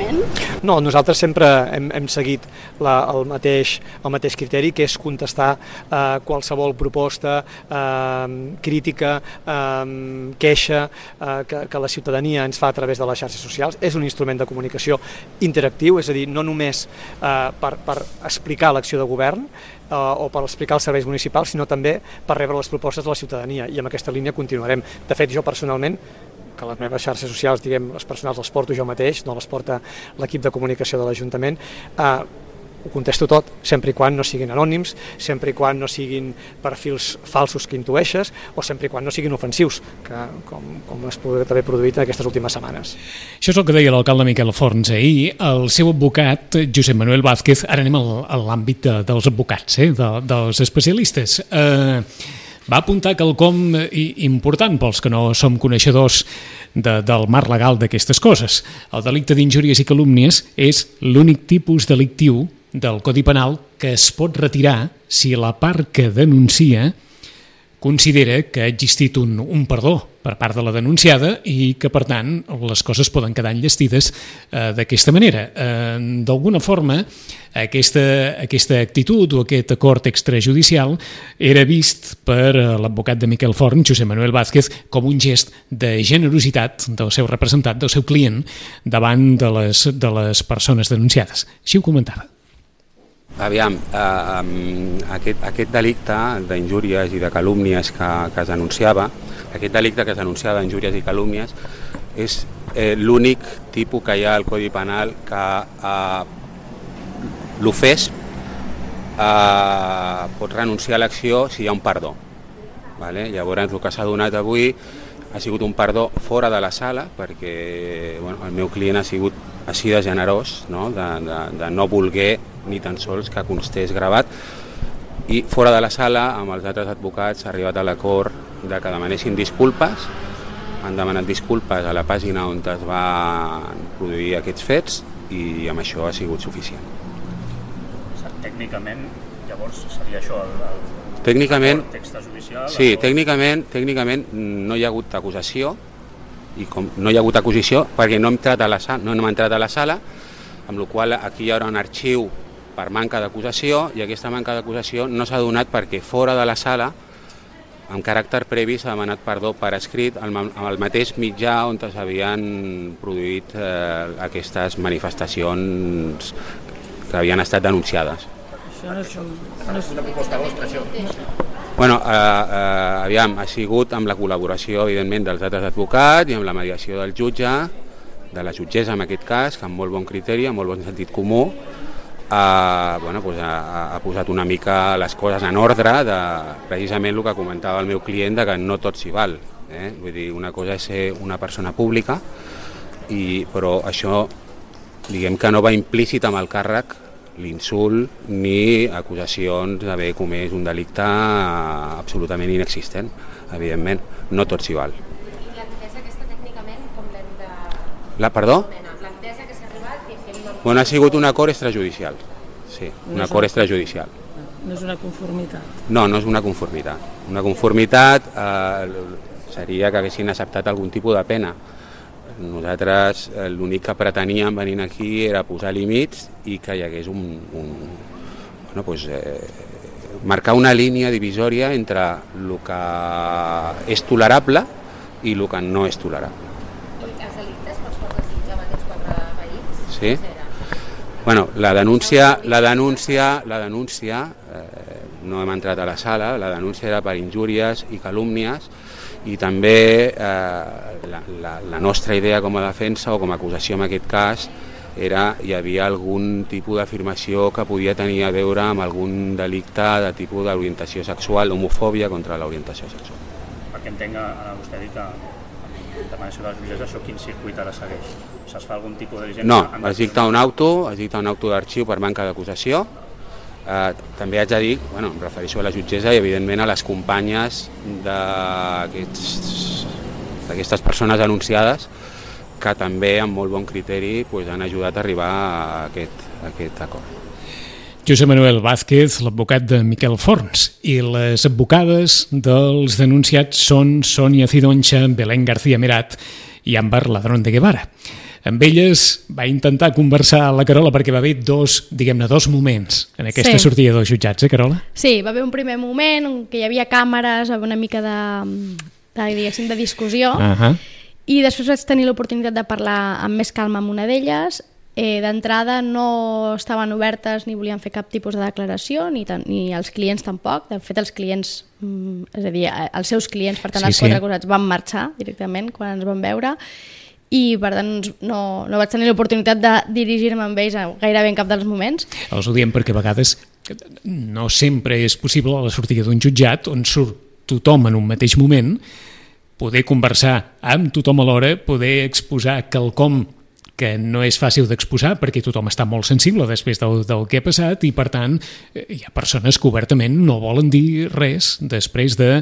E: No, nosaltres sempre hem, hem seguit la, el, mateix, el mateix criteri, que és contestar eh, qualsevol proposta, eh, crítica, eh, queixa eh, que, que la ciutadania ens fa a través de les xarxes socials. És un instrument de comunicació interactiu, és a dir, no només eh, per, per explicar l'acció de govern eh, o per explicar els serveis municipals, sinó també per rebre les propostes de la ciutadania, i amb aquesta línia continuarem. De fet, jo personalment, que les meves xarxes socials, diguem, les personals les porto jo mateix, no les porta l'equip de comunicació de l'Ajuntament, eh, ho contesto tot, sempre i quan no siguin anònims, sempre i quan no siguin perfils falsos que intueixes, o sempre i quan no siguin ofensius, que com, com es pot haver produït en aquestes últimes setmanes.
B: Això és el que deia l'alcalde Miquel Forns ahir. El seu advocat, Josep Manuel Vázquez, ara anem a l'àmbit de, dels advocats, eh, de, dels especialistes. Eh, va apuntar quelcom important pels que no som coneixedors de, del marc legal d'aquestes coses. El delicte d'injúries i calúmnies és l'únic tipus delictiu del Codi Penal que es pot retirar si la part que denuncia considera que ha existit un, un perdó per part de la denunciada i que, per tant, les coses poden quedar enllestides eh, d'aquesta manera. Eh, D'alguna forma, aquesta, aquesta actitud o aquest acord extrajudicial era vist per l'advocat de Miquel Forns, Josep Manuel Vázquez, com un gest de generositat del seu representat, del seu client, davant de les, de les persones denunciades. Així ho comentava.
H: Aviam, eh, aquest, aquest delicte d'injúries i de calúmnies que, que es denunciava, aquest delicte que es denunciava d'injúries i calúmnies és eh, l'únic tipus que hi ha al Codi Penal que eh, l'ofès eh, pot renunciar a l'acció si hi ha un perdó. Vale? Llavors, el que s'ha donat avui ha sigut un perdó fora de la sala, perquè bueno, el meu client ha sigut així de generós, no? De, de, de no voler ni tan sols que constés gravat, i fora de la sala, amb els altres advocats, s'ha arribat a l'acord de que demanessin disculpes. Han demanat disculpes a la pàgina on es van produir aquests fets i amb això ha sigut suficient.
G: Tècnicament, llavors, seria això el, el
H: tècnicament,
G: extrajudicial?
H: Sí, o... tècnicament, tècnicament no hi ha hagut acusació, i com no hi ha hagut acusació perquè no hem entrat a la sala, no hem entrat a la sala, amb la qual aquí hi haurà un arxiu per manca d'acusació, i aquesta manca d'acusació no s'ha donat perquè fora de la sala, amb caràcter previ, s'ha demanat perdó per escrit amb el mateix mitjà on s'havien produït eh, aquestes manifestacions que havien estat denunciades.
F: Això no és, un, no és una
G: proposta vostra, això?
H: Bueno, eh, eh, aviam, ha sigut amb la col·laboració, evidentment, dels altres advocats i amb la mediació del jutge, de la jutgessa en aquest cas, que amb molt bon criteri, amb molt bon sentit comú, eh, bueno, pues ha, ha posat una mica les coses en ordre de precisament el que comentava el meu client, de que no tot s'hi val. Eh? Vull dir, una cosa és ser una persona pública, i, però això, diguem que no va implícit amb el càrrec l'insult ni acusacions d'haver comès un delicte absolutament inexistent, evidentment, no tot s'hi val.
I: I l'entesa aquesta tècnicament com l'hem de...
H: La, perdó?
I: L'entesa que s'ha arribat... I que...
H: Bueno, ha sigut un acord extrajudicial, sí, un
F: no
H: acord
F: una...
H: extrajudicial.
F: No és una conformitat.
H: No, no és una conformitat. Una conformitat eh, seria que haguessin acceptat algun tipus de pena. Nosaltres eh, l'únic que preteníem venint aquí era posar límits i que hi hagués un... un bueno, pues, eh, marcar una línia divisòria entre el que és tolerable i el que no és tolerable.
I: Els delictes pels quals es jutja amb aquests quatre veïns?
H: Sí. Bueno, la denúncia, la denúncia, la denúncia eh, no hem entrat a la sala, la denúncia era per injúries i calúmnies, i també eh, la, la, la nostra idea com a defensa o com a acusació en aquest cas era hi havia algun tipus d'afirmació que podia tenir a veure amb algun delicte de tipus d'orientació sexual, d'homofòbia contra l'orientació sexual.
G: Perquè entenc que ara vostè ha dit que amb demanació de les jutges això quin circuit ara segueix? Es fa algun tipus de diligència?
H: No, es dicta un auto, es dicta un auto d'arxiu per manca d'acusació. Eh, també haig de dir, bueno, em refereixo a la jutgessa i evidentment a les companyes d'aquestes persones denunciades que també amb molt bon criteri pues, han ajudat a arribar a aquest, a aquest acord.
B: Josep Manuel Vázquez, l'advocat de Miquel Forns, i les advocades dels denunciats són Sònia Cidoncha, Belén García Merat i Àmbar Ladrón de Guevara. amb elles va intentar conversar la Carola perquè va haver dos, diguem-ne, dos moments en aquesta
D: Sí.
B: sortida dels jutjats, eh, Carola?
D: Sí, va haver un primer moment en què hi havia càmeres, una mica de, de, diguéssim, de discussió,
B: Ahà.
D: i després vaig tenir l'oportunitat de parlar amb més calma amb una d'elles. Eh, D'entrada no estaven obertes ni volien fer cap tipus de declaració, ni, tan, ni els clients tampoc. De fet, els clients, mm, és a dir, eh, els seus clients, per tant,
B: Sí,
D: els
B: sí.
D: quatre acusats van marxar directament quan ens van veure, i per tant no, no vaig tenir l'oportunitat de dirigir-me amb ells gairebé en cap dels moments.
B: Els ho diem perquè a vegades no sempre és possible a la sortida d'un jutjat on surt tothom en un mateix moment, poder conversar amb tothom alhora, poder exposar quelcom que no és fàcil d'exposar perquè tothom està molt sensible després del, del que ha passat i, per tant, hi ha persones que obertament no volen dir res després de,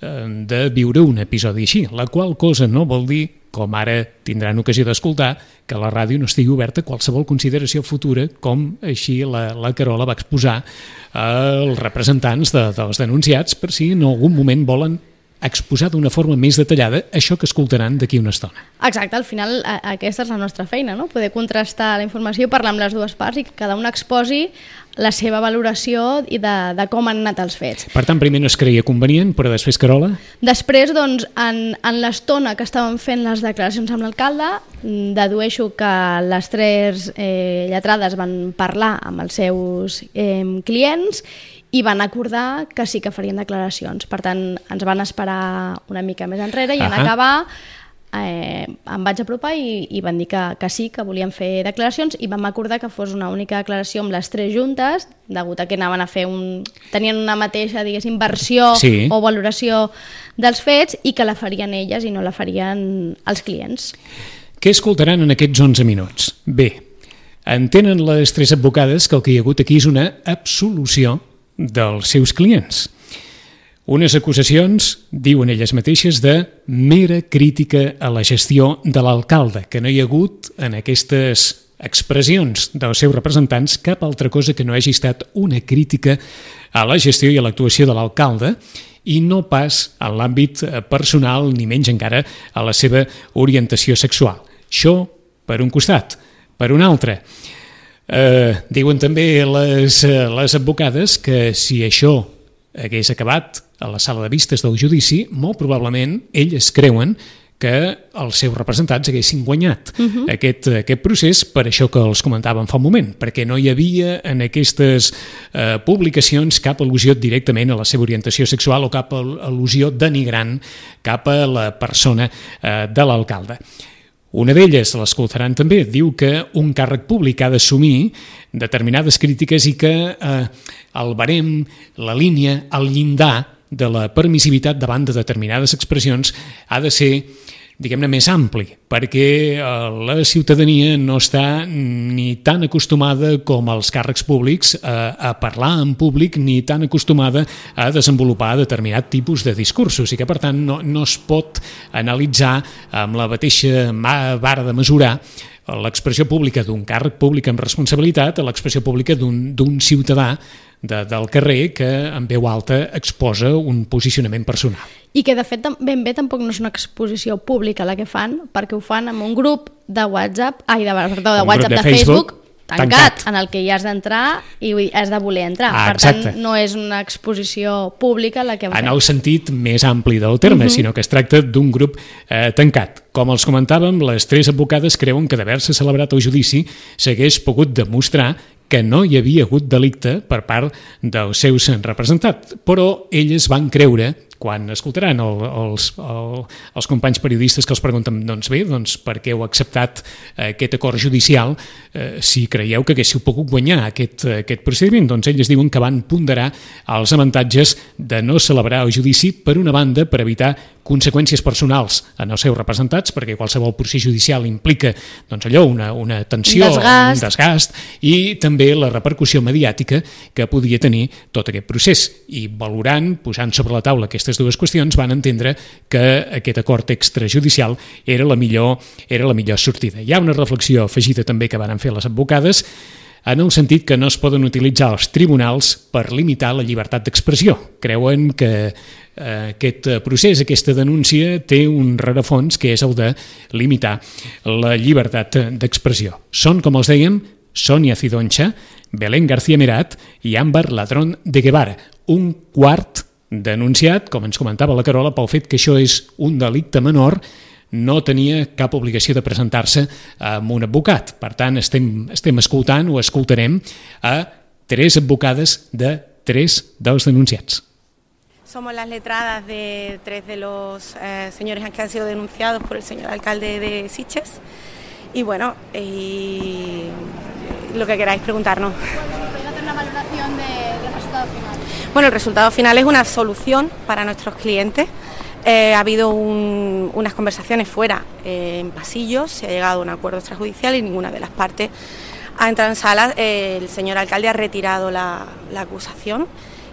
B: de viure un episodi així, la qual cosa no vol dir, com ara tindran ocasió d'escoltar, que la ràdio no estigui oberta a qualsevol consideració futura, com així la, la Carola va exposar als representants de, dels denunciats per si en algun moment volen exposar d'una forma més detallada això que escoltaran d'aquí una estona.
D: Exacte, al final a, aquesta és la nostra feina, no? Poder contrastar la informació, parlar amb les dues parts i que cada una exposi la seva valoració i de, de com han anat els fets.
B: Per tant, primer no es creia convenient, però després, Carola?
D: Després, doncs, en, en l'estona que estaven fent les declaracions amb l'alcalde, dedueixo que les tres eh, lletrades van parlar amb els seus eh, clients i van acordar que sí que farien declaracions. Per tant, ens van esperar una mica més enrere i en
B: Ahà.
D: acabar eh, em vaig apropar i, i van dir que, que sí, que volien fer declaracions, i vam acordar que fos una única declaració amb les tres juntes, degut a que anaven a fer un... tenien una mateixa, diguéssim, versió
B: Sí.
D: o valoració dels fets, i que la farien elles i no la farien els clients.
B: Què escoltaran en aquests onze minuts? Bé, entenen les tres advocades que el que hi ha hagut aquí és una absolució dels seus clients. Unes acusacions, diuen elles mateixes, de mera crítica a la gestió de l'alcalde, que no hi ha hagut en aquestes expressions dels seus representants cap altra cosa que no hagi estat una crítica a la gestió i a l'actuació de l'alcalde, i no pas en l'àmbit personal, ni menys encara a la seva orientació sexual. Això per un costat. Per un altre, Eh, diuen també les, les advocades que si això hagués acabat a la sala de vistes del judici, molt probablement elles creuen que els seus representants haguessin guanyat uh-huh. aquest, aquest procés, per això que els comentàvem fa un moment, perquè no hi havia en aquestes eh, publicacions cap al·lusió directament a la seva orientació sexual o cap al·lusió denigrant cap a la persona eh, de l'alcalde. Una d'elles, l'escoltaran també, diu que un càrrec públic ha d'assumir determinades crítiques i que eh, el barem, la línia, el llindar de la permissivitat davant de determinades expressions ha de ser, diguem-ne, més ampli, perquè la ciutadania no està ni tan acostumada com els càrrecs públics a, a parlar en públic, ni tan acostumada a desenvolupar determinat tipus de discursos, i que per tant no, no es pot analitzar amb la mateixa vara de mesurar l'expressió pública d'un càrrec públic amb responsabilitat a l'expressió pública d'un ciutadà de, del carrer que en veu alta exposa un posicionament personal.
D: I que de fet ben bé tampoc no és una exposició pública la que fan, perquè ho fan amb un grup de WhatsApp, ai, de, perdó, de
B: un
D: WhatsApp
B: de,
D: de Facebook,
B: Facebook
D: tancat,
B: tancat,
D: en el que hi has d'entrar i has de voler entrar.
B: Ah,
D: per
B: exacte.
D: tant, no és una exposició pública la que
B: en
D: fem.
B: el sentit més ampli del terme, uh -huh. sinó que es tracta d'un grup eh, tancat. Com els comentàvem, les tres advocades creuen que d'haver-se celebrat el judici s'hagués pogut demostrar que no hi havia hagut delicte per part dels seus representats, però elles van creure, quan escoltaran el, els, el, els companys periodistes que els pregunten, doncs bé, doncs per què heu acceptat aquest acord judicial eh, si creieu que haguéssiu pogut guanyar aquest, aquest procediment? Doncs elles diuen que van ponderar els avantatges de no celebrar el judici, per una banda, per evitar conseqüències personals en els seus representats, perquè qualsevol procés judicial implica doncs allò, una, una tensió,
D: un desgast.
B: un desgast, i també la repercussió mediàtica que podia tenir tot aquest procés. I valorant, posant sobre la taula aquestes dues qüestions, van entendre que aquest acord extrajudicial era la millor, era la millor sortida. Hi ha una reflexió afegida també que van fer les advocades. en el sentit que no es poden utilitzar els tribunals per limitar la llibertat d'expressió. Creuen que eh, aquest procés, aquesta denúncia, té un rerefons que és el de limitar la llibertat d'expressió. Són, com els dèiem, Sonia Cidoncha, Belén García Merat i Ámbar Ladrón de Guevara, un quart denunciat, com ens comentava la Carola, pel fet que això és un delicte menor, no tenia cap obligació de presentar-se amb un advocat. Per tant, estem, estem escoltant o escoltarem a tres advocades de tres dels denunciats.
J: Somos las letradas de tres de los eh, señores que han sido denunciados por el señor alcalde de Sitges. Y bueno, y lo que queráis preguntarnos.
D: ¿Podéis hacer una valoración de, del resultado final?
J: Bueno, el resultado final es una solución para nuestros clientes. Eh, ha habido un, unas conversaciones fuera, eh, en pasillos, se ha llegado a un acuerdo extrajudicial y ninguna de las partes ha entrado en sala. Eh, el señor alcalde ha retirado la, la acusación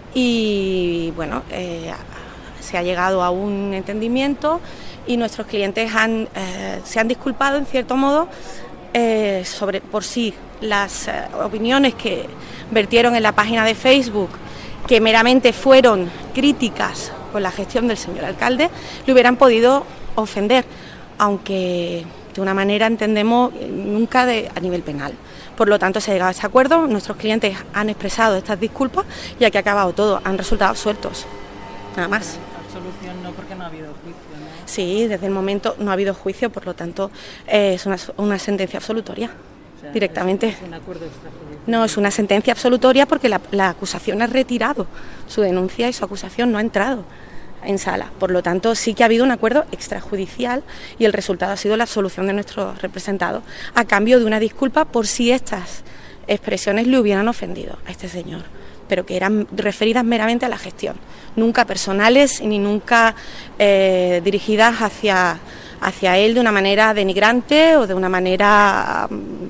J: y bueno, eh, se ha llegado a un entendimiento y nuestros clientes han, eh, se han disculpado en cierto modo eh, sobre por sí las eh, opiniones que vertieron en la página de Facebook, que meramente fueron críticas con la gestión del señor alcalde, le hubieran podido ofender, aunque de una manera entendemos nunca de, a nivel penal. Por lo tanto, se ha llegado a ese acuerdo, nuestros clientes han expresado estas disculpas y aquí ha acabado todo, han resultado absueltos, nada más.
F: Absolución no, porque no ha habido juicio, ¿no?
J: Sí, desde el momento no ha habido juicio, por lo tanto eh, es una, una sentencia absolutoria,
F: O sea,
J: directamente.
F: Es un acuerdo extrajudicial.
J: No, es una sentencia absolutoria porque la, la acusación ha retirado su denuncia y su acusación no ha entrado en sala. Por lo tanto, sí que ha habido un acuerdo extrajudicial y el resultado ha sido la absolución de nuestros representados a cambio de una disculpa por si estas expresiones le hubieran ofendido a este señor, pero que eran referidas meramente a la gestión, nunca personales ni nunca eh, dirigidas hacia, hacia él de una manera denigrante o de una manera...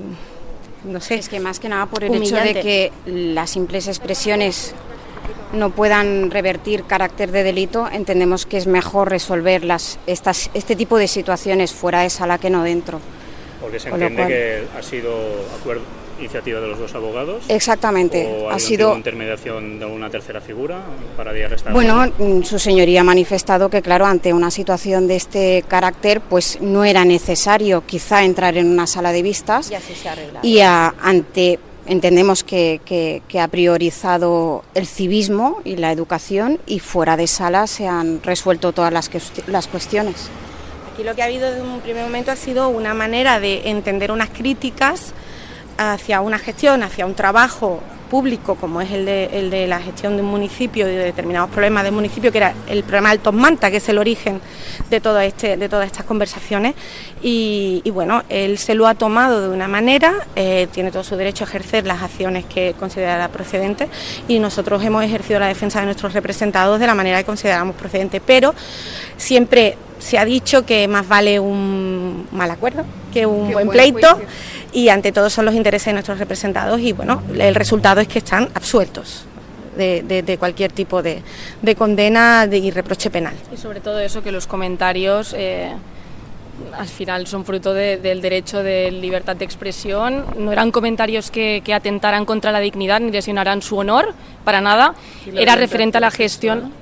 J: no sé.
K: Es que más que nada por el
J: humillante.
K: hecho de que las simples expresiones no puedan revertir carácter de delito, entendemos que es mejor resolver las, estas, este tipo de situaciones fuera de sala que no dentro.
G: Porque se
K: Con lo
G: entiende
K: cual-
G: que ha sido acuerdo, iniciativa de los dos abogados.
K: Exactamente,
G: ¿O
K: ha
G: ha
K: sido-
G: sido intermediación de una tercera figura para diarrestar?
K: Bueno, mm, su señoría ha manifestado que, claro, ante una situación de este carácter, pues no era necesario quizá entrar en una sala de vistas
J: Y así se ha arreglado.
K: y a- ante entendemos que, que, que ha priorizado el civismo y la educación y fuera de sala se han resuelto todas las, cuesti- las cuestiones.
J: Aquí lo que ha habido desde un primer momento ha sido una manera de entender unas críticas hacia una gestión, hacia un trabajo público como es el de, el de la gestión de un municipio y de determinados problemas del municipio, que era el problema del Top Manta, que es el origen de todo este, de todas estas conversaciones. Y, y bueno, él se lo ha tomado de una manera, eh, tiene todo su derecho a ejercer las acciones que considera procedentes y nosotros hemos ejercido la defensa de nuestros representados de la manera que consideramos procedente, pero siempre se ha dicho que más vale un mal acuerdo que un
K: Que
J: buen
K: buen
J: pleito.
K: juicio.
J: Y ante todo son los intereses de nuestros representados y bueno, el resultado es que están absueltos de, de, de cualquier tipo de, de condena de, y reproche penal.
L: Y sobre todo eso, que los comentarios eh, al final son fruto de, del derecho de libertad de expresión, no eran comentarios que, que atentaran contra la dignidad ni lesionaran su honor, para nada, era referente a la gestión.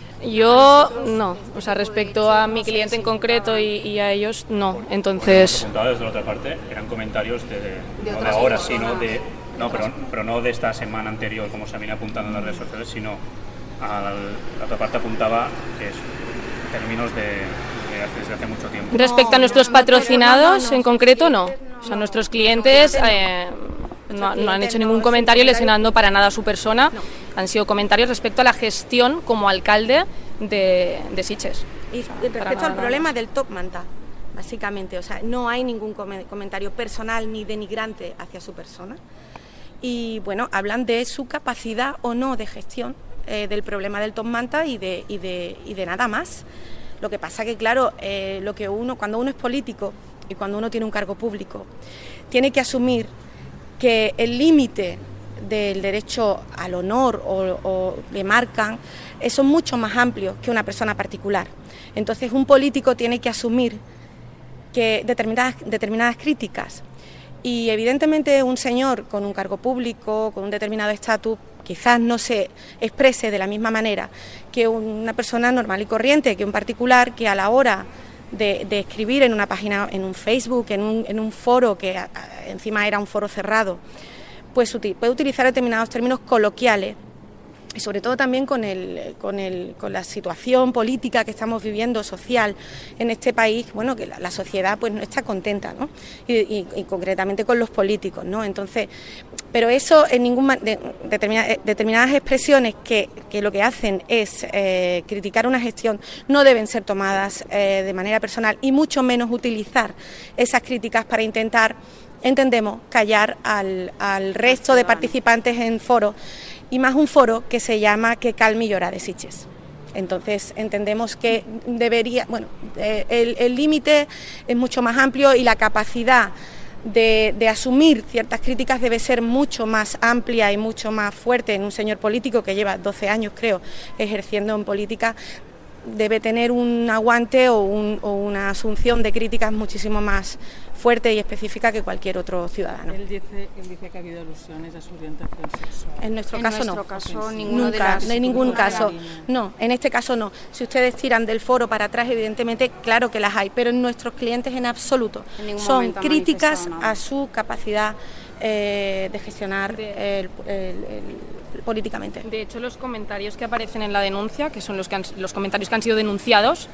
L: Yo no, o sea, respecto a mi cliente en concreto y, y a ellos, no. Entonces...
G: Preguntaba desde la otra parte, eran comentarios de, de, no de ahora, sino de... No, pero, pero no de esta semana anterior, como se viene apuntando en las redes sociales, sino a la, la otra parte apuntaba que es términos de, de hace, desde hace mucho tiempo.
L: Respecto a nuestros patrocinados en concreto, no. O sea, nuestros clientes eh, no, no han hecho ningún comentario lesionando para nada a su persona. Han sido comentarios respecto a la gestión como alcalde de, de Sitges.
J: Y
L: O sea,
J: respecto
L: para
J: al
L: nada
J: problema
L: más.
J: del Top Manta, básicamente, o sea, no hay ningún come- comentario personal ni denigrante hacia su persona. Y bueno, hablan de su capacidad o no de gestión eh, del problema del Top Manta y de, y, de, y de nada más. Lo que pasa que, claro, eh, lo que uno, cuando uno es político y cuando uno tiene un cargo público, tiene que asumir que el límite del derecho al honor o, o le marcan eh, son mucho más amplios que una persona particular. Entonces, un político tiene que asumir que determinadas, determinadas críticas Y evidentemente un señor con un cargo público, con un determinado estatus, quizás no se exprese de la misma manera que una persona normal y corriente, que un particular que a la hora de, de escribir en una página, en un Facebook, en un, en un foro, que a, a, encima era un foro cerrado, pues uti- puede utilizar determinados términos coloquiales, y sobre todo también con, el, con, el, con la situación política que estamos viviendo, social, en este país, bueno, que la, la sociedad pues no está contenta, ¿no? Y, y, y concretamente con los políticos, ¿no? Entonces, pero eso en ningún de, determina, determinadas expresiones que, que lo que hacen es eh, criticar una gestión no deben ser tomadas eh, de manera personal y mucho menos utilizar esas críticas para intentar, entendemos, callar al, al resto de participantes en foros, y más un foro que se llama Que calmi llorar de Sitges. Entonces entendemos que debería, bueno, eh, el límite es mucho más amplio y la capacidad de, de asumir ciertas críticas debe ser mucho más amplia y mucho más fuerte en un señor político que lleva doce años, creo, ejerciendo en política. Debe tener un aguante o, un, o una asunción de críticas muchísimo más fuerte y específica que cualquier otro ciudadano.
F: Él dice, él dice que ha habido alusiones a su orientación sexual.
J: En nuestro
K: en
J: caso
K: nuestro
J: no.
K: Caso, ninguno
J: Nunca,
K: de las,
J: no hay ningún caso.
K: línea.
J: No, en este caso no. Si ustedes tiran del foro para atrás, evidentemente, claro que las hay, pero en nuestros clientes en absoluto.
K: En
J: Son críticas a su capacidad eh, de gestionar
L: de,
J: el, el, el, políticamente.
L: De hecho, los comentarios que aparecen en la denuncia, que son los, que han, los comentarios que han sido denunciados,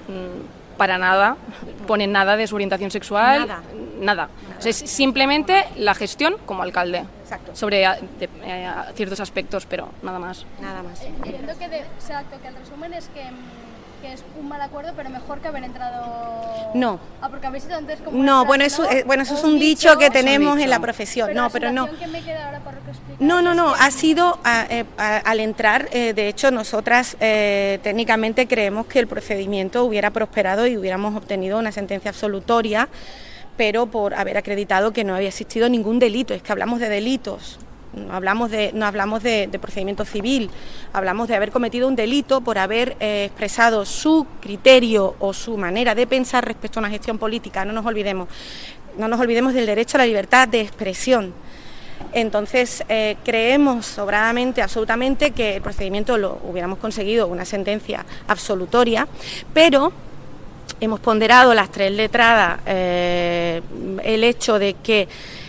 L: mmm, para nada ponen nada de su orientación sexual,
J: nada.
L: nada. O sea, es simplemente la gestión como alcalde.
J: Exacto.
L: Sobre a, de, eh, a ciertos aspectos, pero nada más.
J: Nada más.
I: Entiendo que, de, exacto, que el resumen es que, que es un mal acuerdo, pero mejor que haber entrado...
J: No.
I: Ah, porque habéis sido antes como...
J: No,
I: una,
J: bueno, eso,
I: ¿no?
J: eh, bueno, eso
I: Un
J: es un dicho, dicho que tenemos
I: dicho.
J: en la profesión.
I: Pero
J: no,
I: la
J: pero no.
I: que me queda ahora por lo que explicas
J: No, no, no,
I: es que...
J: ha sido a, a, al entrar, eh, de hecho nosotras eh, técnicamente creemos que el procedimiento hubiera prosperado y hubiéramos obtenido una sentencia absolutoria, pero por haber acreditado que no había existido ningún delito. Es que hablamos de delitos, no hablamos de, no hablamos de, de procedimiento civil, hablamos de haber cometido un delito por haber eh, expresado su criterio o su manera de pensar respecto a una gestión política. No nos olvidemos, no nos olvidemos del derecho a la libertad de expresión. Entonces, eh, creemos sobradamente, absolutamente, que el procedimiento lo hubiéramos conseguido una sentencia absolutoria, pero hemos ponderado las tres letradas eh, el hecho de que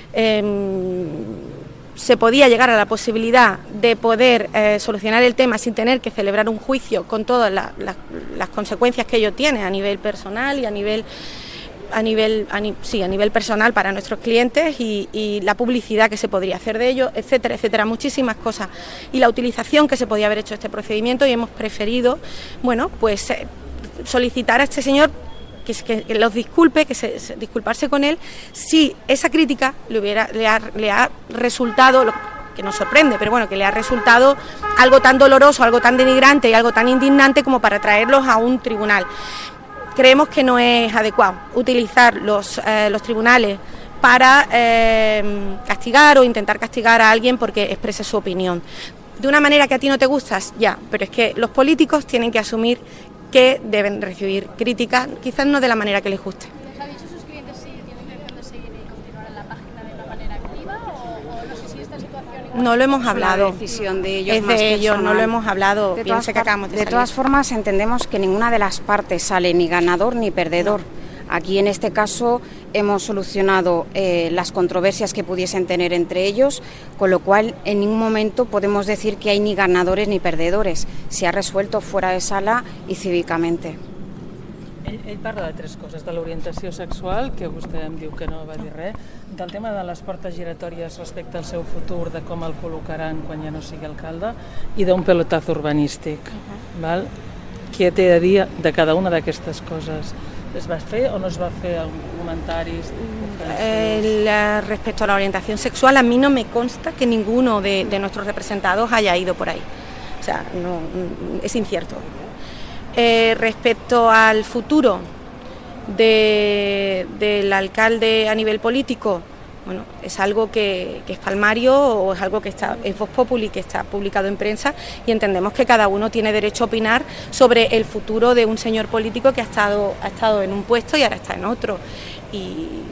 J: eh, se podía llegar a la posibilidad de poder eh, solucionar el tema sin tener que celebrar un juicio con todas la, la, las consecuencias que ello tiene a nivel personal y a nivel a nivel a ni, sí, a nivel personal para nuestros clientes y, y la publicidad que se podría hacer de ello, etcétera, etcétera, muchísimas cosas, y la utilización que se podía haber hecho de este procedimiento, y hemos preferido, bueno, pues eh, solicitar a este señor que, que, que los disculpe, que se, se, disculparse con él si esa crítica le hubiera le ha, le ha resultado, lo que nos sorprende, pero bueno, que le ha resultado algo tan doloroso, algo tan denigrante y algo tan indignante como para traerlos a un tribunal. Creemos que no es adecuado utilizar los, eh, los tribunales para eh, castigar o intentar castigar a alguien porque exprese su opinión. De una manera que a ti no te gustas, ya, pero es que los políticos tienen que asumir que deben recibir críticas, quizás no de la manera que les guste.
I: ¿Les ha dicho sus clientes si tienen intención de seguir y continuar en la página de una manera activa o, o no sé si esta situación... Igual...
J: No lo hemos hablado.
K: Es una decisión de ellos,
J: es
K: más
J: de ellos, no lo hemos hablado.
K: De
J: Piense que acabamos de,
K: de
J: salir.
K: todas formas, entendemos que ninguna de las partes sale ni ganador ni perdedor. No. Aquí, en este caso, hemos solucionado eh, las controversias que pudiesen tener entre ellos, con lo cual, en ningún momento podemos decir que hay ni ganadores ni perdedores. Se ha resuelto fuera de sala y cívicamente.
F: Ell, ell parla de tres coses, de l'orientació sexual, que vostè em diu que no va dir res, del tema de les portes giratòries respecte al seu futur, de com el col·locaran quan ja no sigui alcalde, i d'un pelotazo urbanístic. Uh-huh. Val? Què té a dir de cada una d'aquestes coses? ¿Es va fer o no es va fer comentaris?
J: Eh, respecto a la orientación sexual, a mí no me consta que ninguno de, de nuestros representados haya ido por ahí. O sea, no, es incierto. Eh, respecto al futuro de, del alcalde a nivel político, bueno, es algo que, que es palmario o es algo que está, es Vox Populi, que está publicado en prensa, y entendemos que cada uno tiene derecho a opinar sobre el futuro de un señor político que ha estado, ha estado en un puesto y ahora está en otro. Y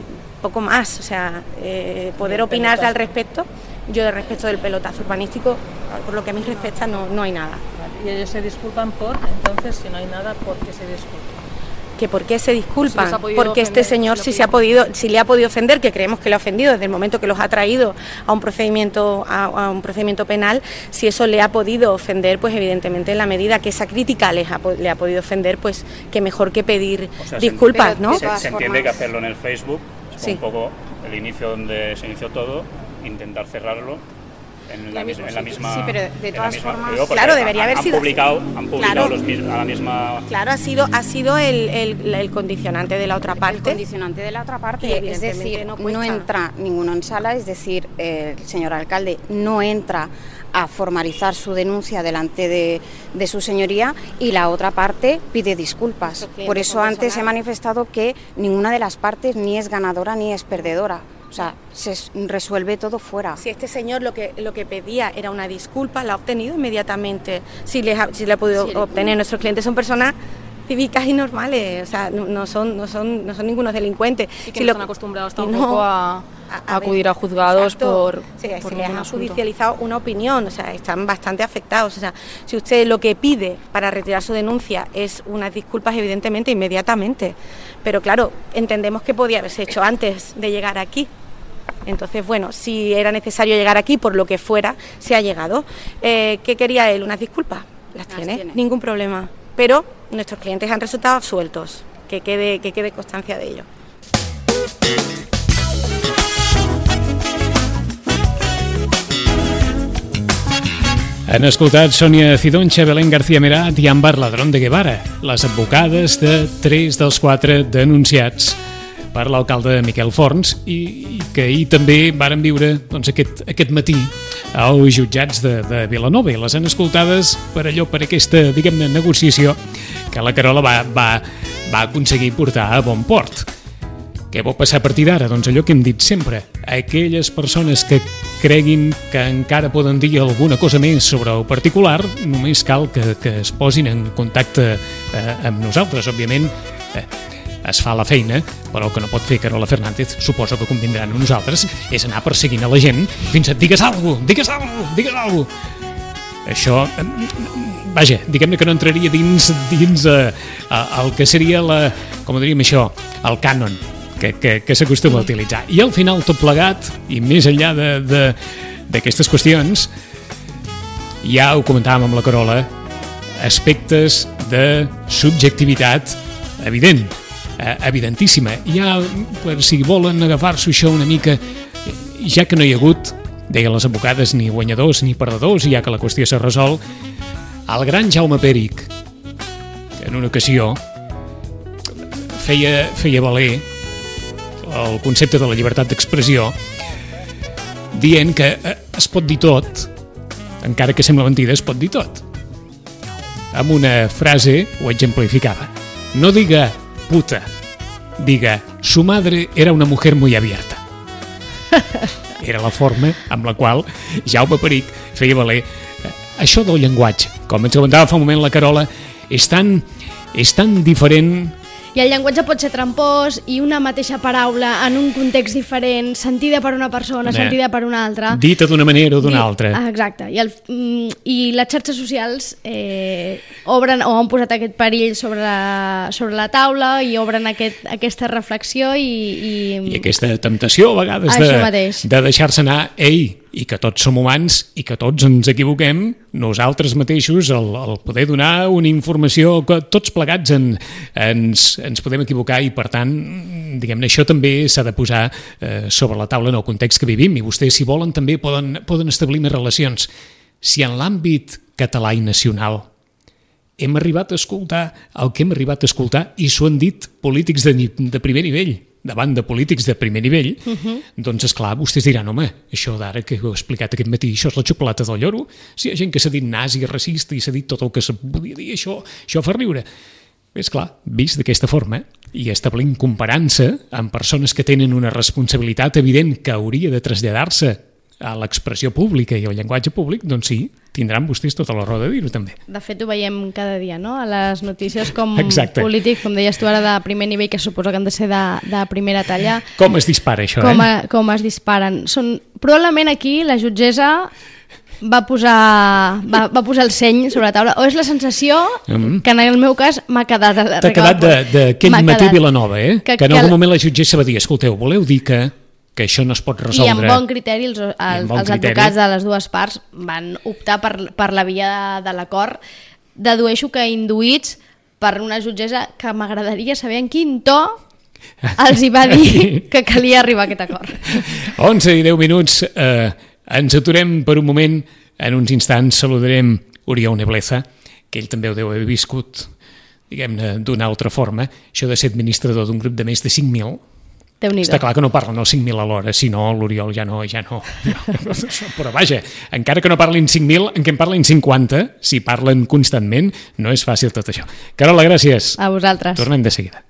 J: poco más, o sea, eh, poder opinar al respecto. Yo de respecto del pelotazo urbanístico, por lo que a mí respecta, no, no hay nada.
F: Y ellos se disculpan por, entonces, si no hay nada, ¿por qué se disculpan?
J: ¿Que por qué se disculpan?
F: Si
J: porque
F: ofender,
J: este señor si, se ha podido, si le ha podido ofender, que creemos que le ha ofendido desde el momento que los ha traído a un procedimiento, a, a un procedimiento penal, si eso le ha podido ofender, pues evidentemente en la medida que esa crítica les ha, le ha podido ofender, pues que mejor que pedir
G: o sea,
J: disculpas,
G: se,
J: ¿no?
G: Se, se entiende que hacerlo en el Facebook es
J: sí.
G: un poco el inicio donde se inició todo, intentar cerrarlo en la, misma, en la misma...
J: Sí, pero de todas
G: misma,
J: formas...
G: digo,
J: claro, debería
G: han,
J: haber
G: han
J: sido...
G: Publicado, han publicado
J: claro,
G: los mismos, a la misma...
J: Claro, ha sido, ha sido el, el, el condicionante de la otra parte.
K: El condicionante de la otra parte, es decir, no, no entra ninguno en sala, es decir, eh, el señor alcalde no entra a formalizar su denuncia delante de, de su señoría y la otra parte pide disculpas. Por eso antes he manifestado que ninguna de las partes ni es ganadora ni es perdedora. O sea, se resuelve todo fuera.
J: Si este señor lo que lo que pedía era una disculpa, la ha obtenido inmediatamente. Si le ha, si le ha podido sí, obtener, nuestros clientes son personas cívicas y normales, o sea, no, no son no son no son ningunos delincuentes.
L: Y que
J: si
L: no
J: lo,
L: están acostumbrados tampoco
J: no,
L: a,
J: a,
L: a acudir a juzgados
J: exacto,
L: por,
J: sí,
L: por
J: se les ha
L: asunto.
J: judicializado una opinión, o sea, están bastante afectados. O sea, si usted lo que pide para retirar su denuncia es unas disculpas, evidentemente, inmediatamente. Pero claro, entendemos que podía haberse hecho antes de llegar aquí. Entonces, bueno, si era necesario llegar aquí, por lo que fuera, se ha llegado. Eh, ¿Qué quería él? ¿Unas disculpas? Las, Las tiene, tiene, ningún problema. Pero nuestros clientes han resultado absueltos, que quede, que quede constancia de ello.
B: Han escoltat Sònia Cidoncha, Belén García Merat i Àmbar Ladrón de Guevara, les advocades de tres dels quatre denunciats per l'alcalde Miquel Forns i, i que ahir també varen viure doncs, aquest, aquest matí als jutjats de, de Vilanova i les han escoltades per allò, per aquesta, diguem-ne, negociació que la Carola va, va, va aconseguir portar a bon port. Què pot passar a partir d'ara? Doncs allò que hem dit sempre, aquelles persones que creguin que encara poden dir alguna cosa més sobre el particular, només cal que, que es posin en contacte eh, amb nosaltres. Òbviament, eh, es fa la feina, però el que no pot fer Carola Fernández, suposo que convindran amb nosaltres, és anar perseguint a la gent fins a digues alguna cosa, digues alguna cosa, digues alguna cosa. Això, vaja, diguem-ne que no entraria dins, dins eh, el que seria la, com diríem això, el cànon que, que, que s'acostuma a utilitzar. I al final tot plegat, i més enllà d'aquestes qüestions, ja ho comentàvem amb la Carola, aspectes de subjectivitat evident, eh, evidentíssima. Ja, per si volen agafar-s'ho això una mica, ja que no hi ha hagut, deien les advocades, ni guanyadors ni perdedors, ja que la qüestió s'ha resolt, el gran Jaume Pèric, que en una ocasió feia, feia valer el concepte de la llibertat d'expressió, dient que es pot dir tot, encara que sembla mentida, es pot dir tot. Amb una frase ho exemplificava. No diga puta, diga su madre era una mujer muy abierta. Era la forma amb la qual Jaume Pèric feia valer això del llenguatge. Com ens comentava fa un moment la Carola, és tan, és tan diferent.
D: I el llenguatge pot ser trampós i una mateixa paraula en un context diferent, sentida per una persona, Bé, sentida per una altra.
B: Dita d'una manera o d'una altra.
D: Exacte. I, el, i les xarxes socials eh, obren o han posat aquest perill sobre la, sobre la taula i obren aquest, aquesta reflexió i, i...
B: I aquesta temptació a vegades de, de deixar-se anar, ei, i que tots som humans i que tots ens equivoquem, nosaltres mateixos, el, el poder donar una informació que tots plegats en, ens, ens podem equivocar i, per tant, diguem-ne, això també s'ha de posar eh, sobre la taula en el context que vivim i vostès, si volen, també poden, poden establir més relacions. Si en l'àmbit català i nacional hem arribat a escoltar el que hem arribat a escoltar i s'ho han dit polítics de, de primer nivell, davant de polítics de primer nivell, uh-huh. doncs, esclar, vostès diran, home, això d'ara que heu explicat aquest matí, això és la xocolata del lloro? Si hi ha gent que s'ha dit nazi, racista i s'ha dit tot el que se podia dir, això, això fa riure. És clar, vist d'aquesta forma i establint comparant-se amb persones que tenen una responsabilitat evident que hauria de traslladar-se a l'expressió pública i al llenguatge públic, doncs sí, tindran vostès tota la raó de dir-ho també.
D: De fet, ho veiem cada dia, no? A les notícies com
B: Exacte.
D: polític, com deies tu ara, de primer nivell, que suposo que han de ser de, de primera talla.
B: Com es dispara això,
D: com
B: eh?
D: A, com es disparen. Són, probablement aquí la jutgessa va posar, va, va posar el seny sobre la taula, o és la sensació mm. que en el meu cas m'ha quedat...
B: T'ha quedat d'aquell matí Vilanova, eh? Que, que en algun que... moment la jutgessa va dir, escolteu, voleu dir que, que això no es pot resoldre...
D: I amb bon criteri els, els, bon els criteri. advocats de les dues parts van optar per, per la via de, de l'acord. Dedueixo que induïts per una jutgessa que m'agradaria saber en quin to els hi va dir que calia arribar a aquest acord.
B: onze i deu minuts... Eh, ens aturem per un moment, en uns instants saludarem Oriol Nebleza, que ell també ho deu haver viscut, diguem-ne, d'una altra forma, això de ser administrador d'un grup de més de cinc mil. Està clar que no parlen els cinc mil alhora, si no l'Oriol ja no, ja no. Però vaja, encara que no parlin cinc mil, en què en parlin cinquanta, si parlen constantment, no és fàcil tot això. Carola, gràcies.
D: A vosaltres.
B: Tornem de seguida.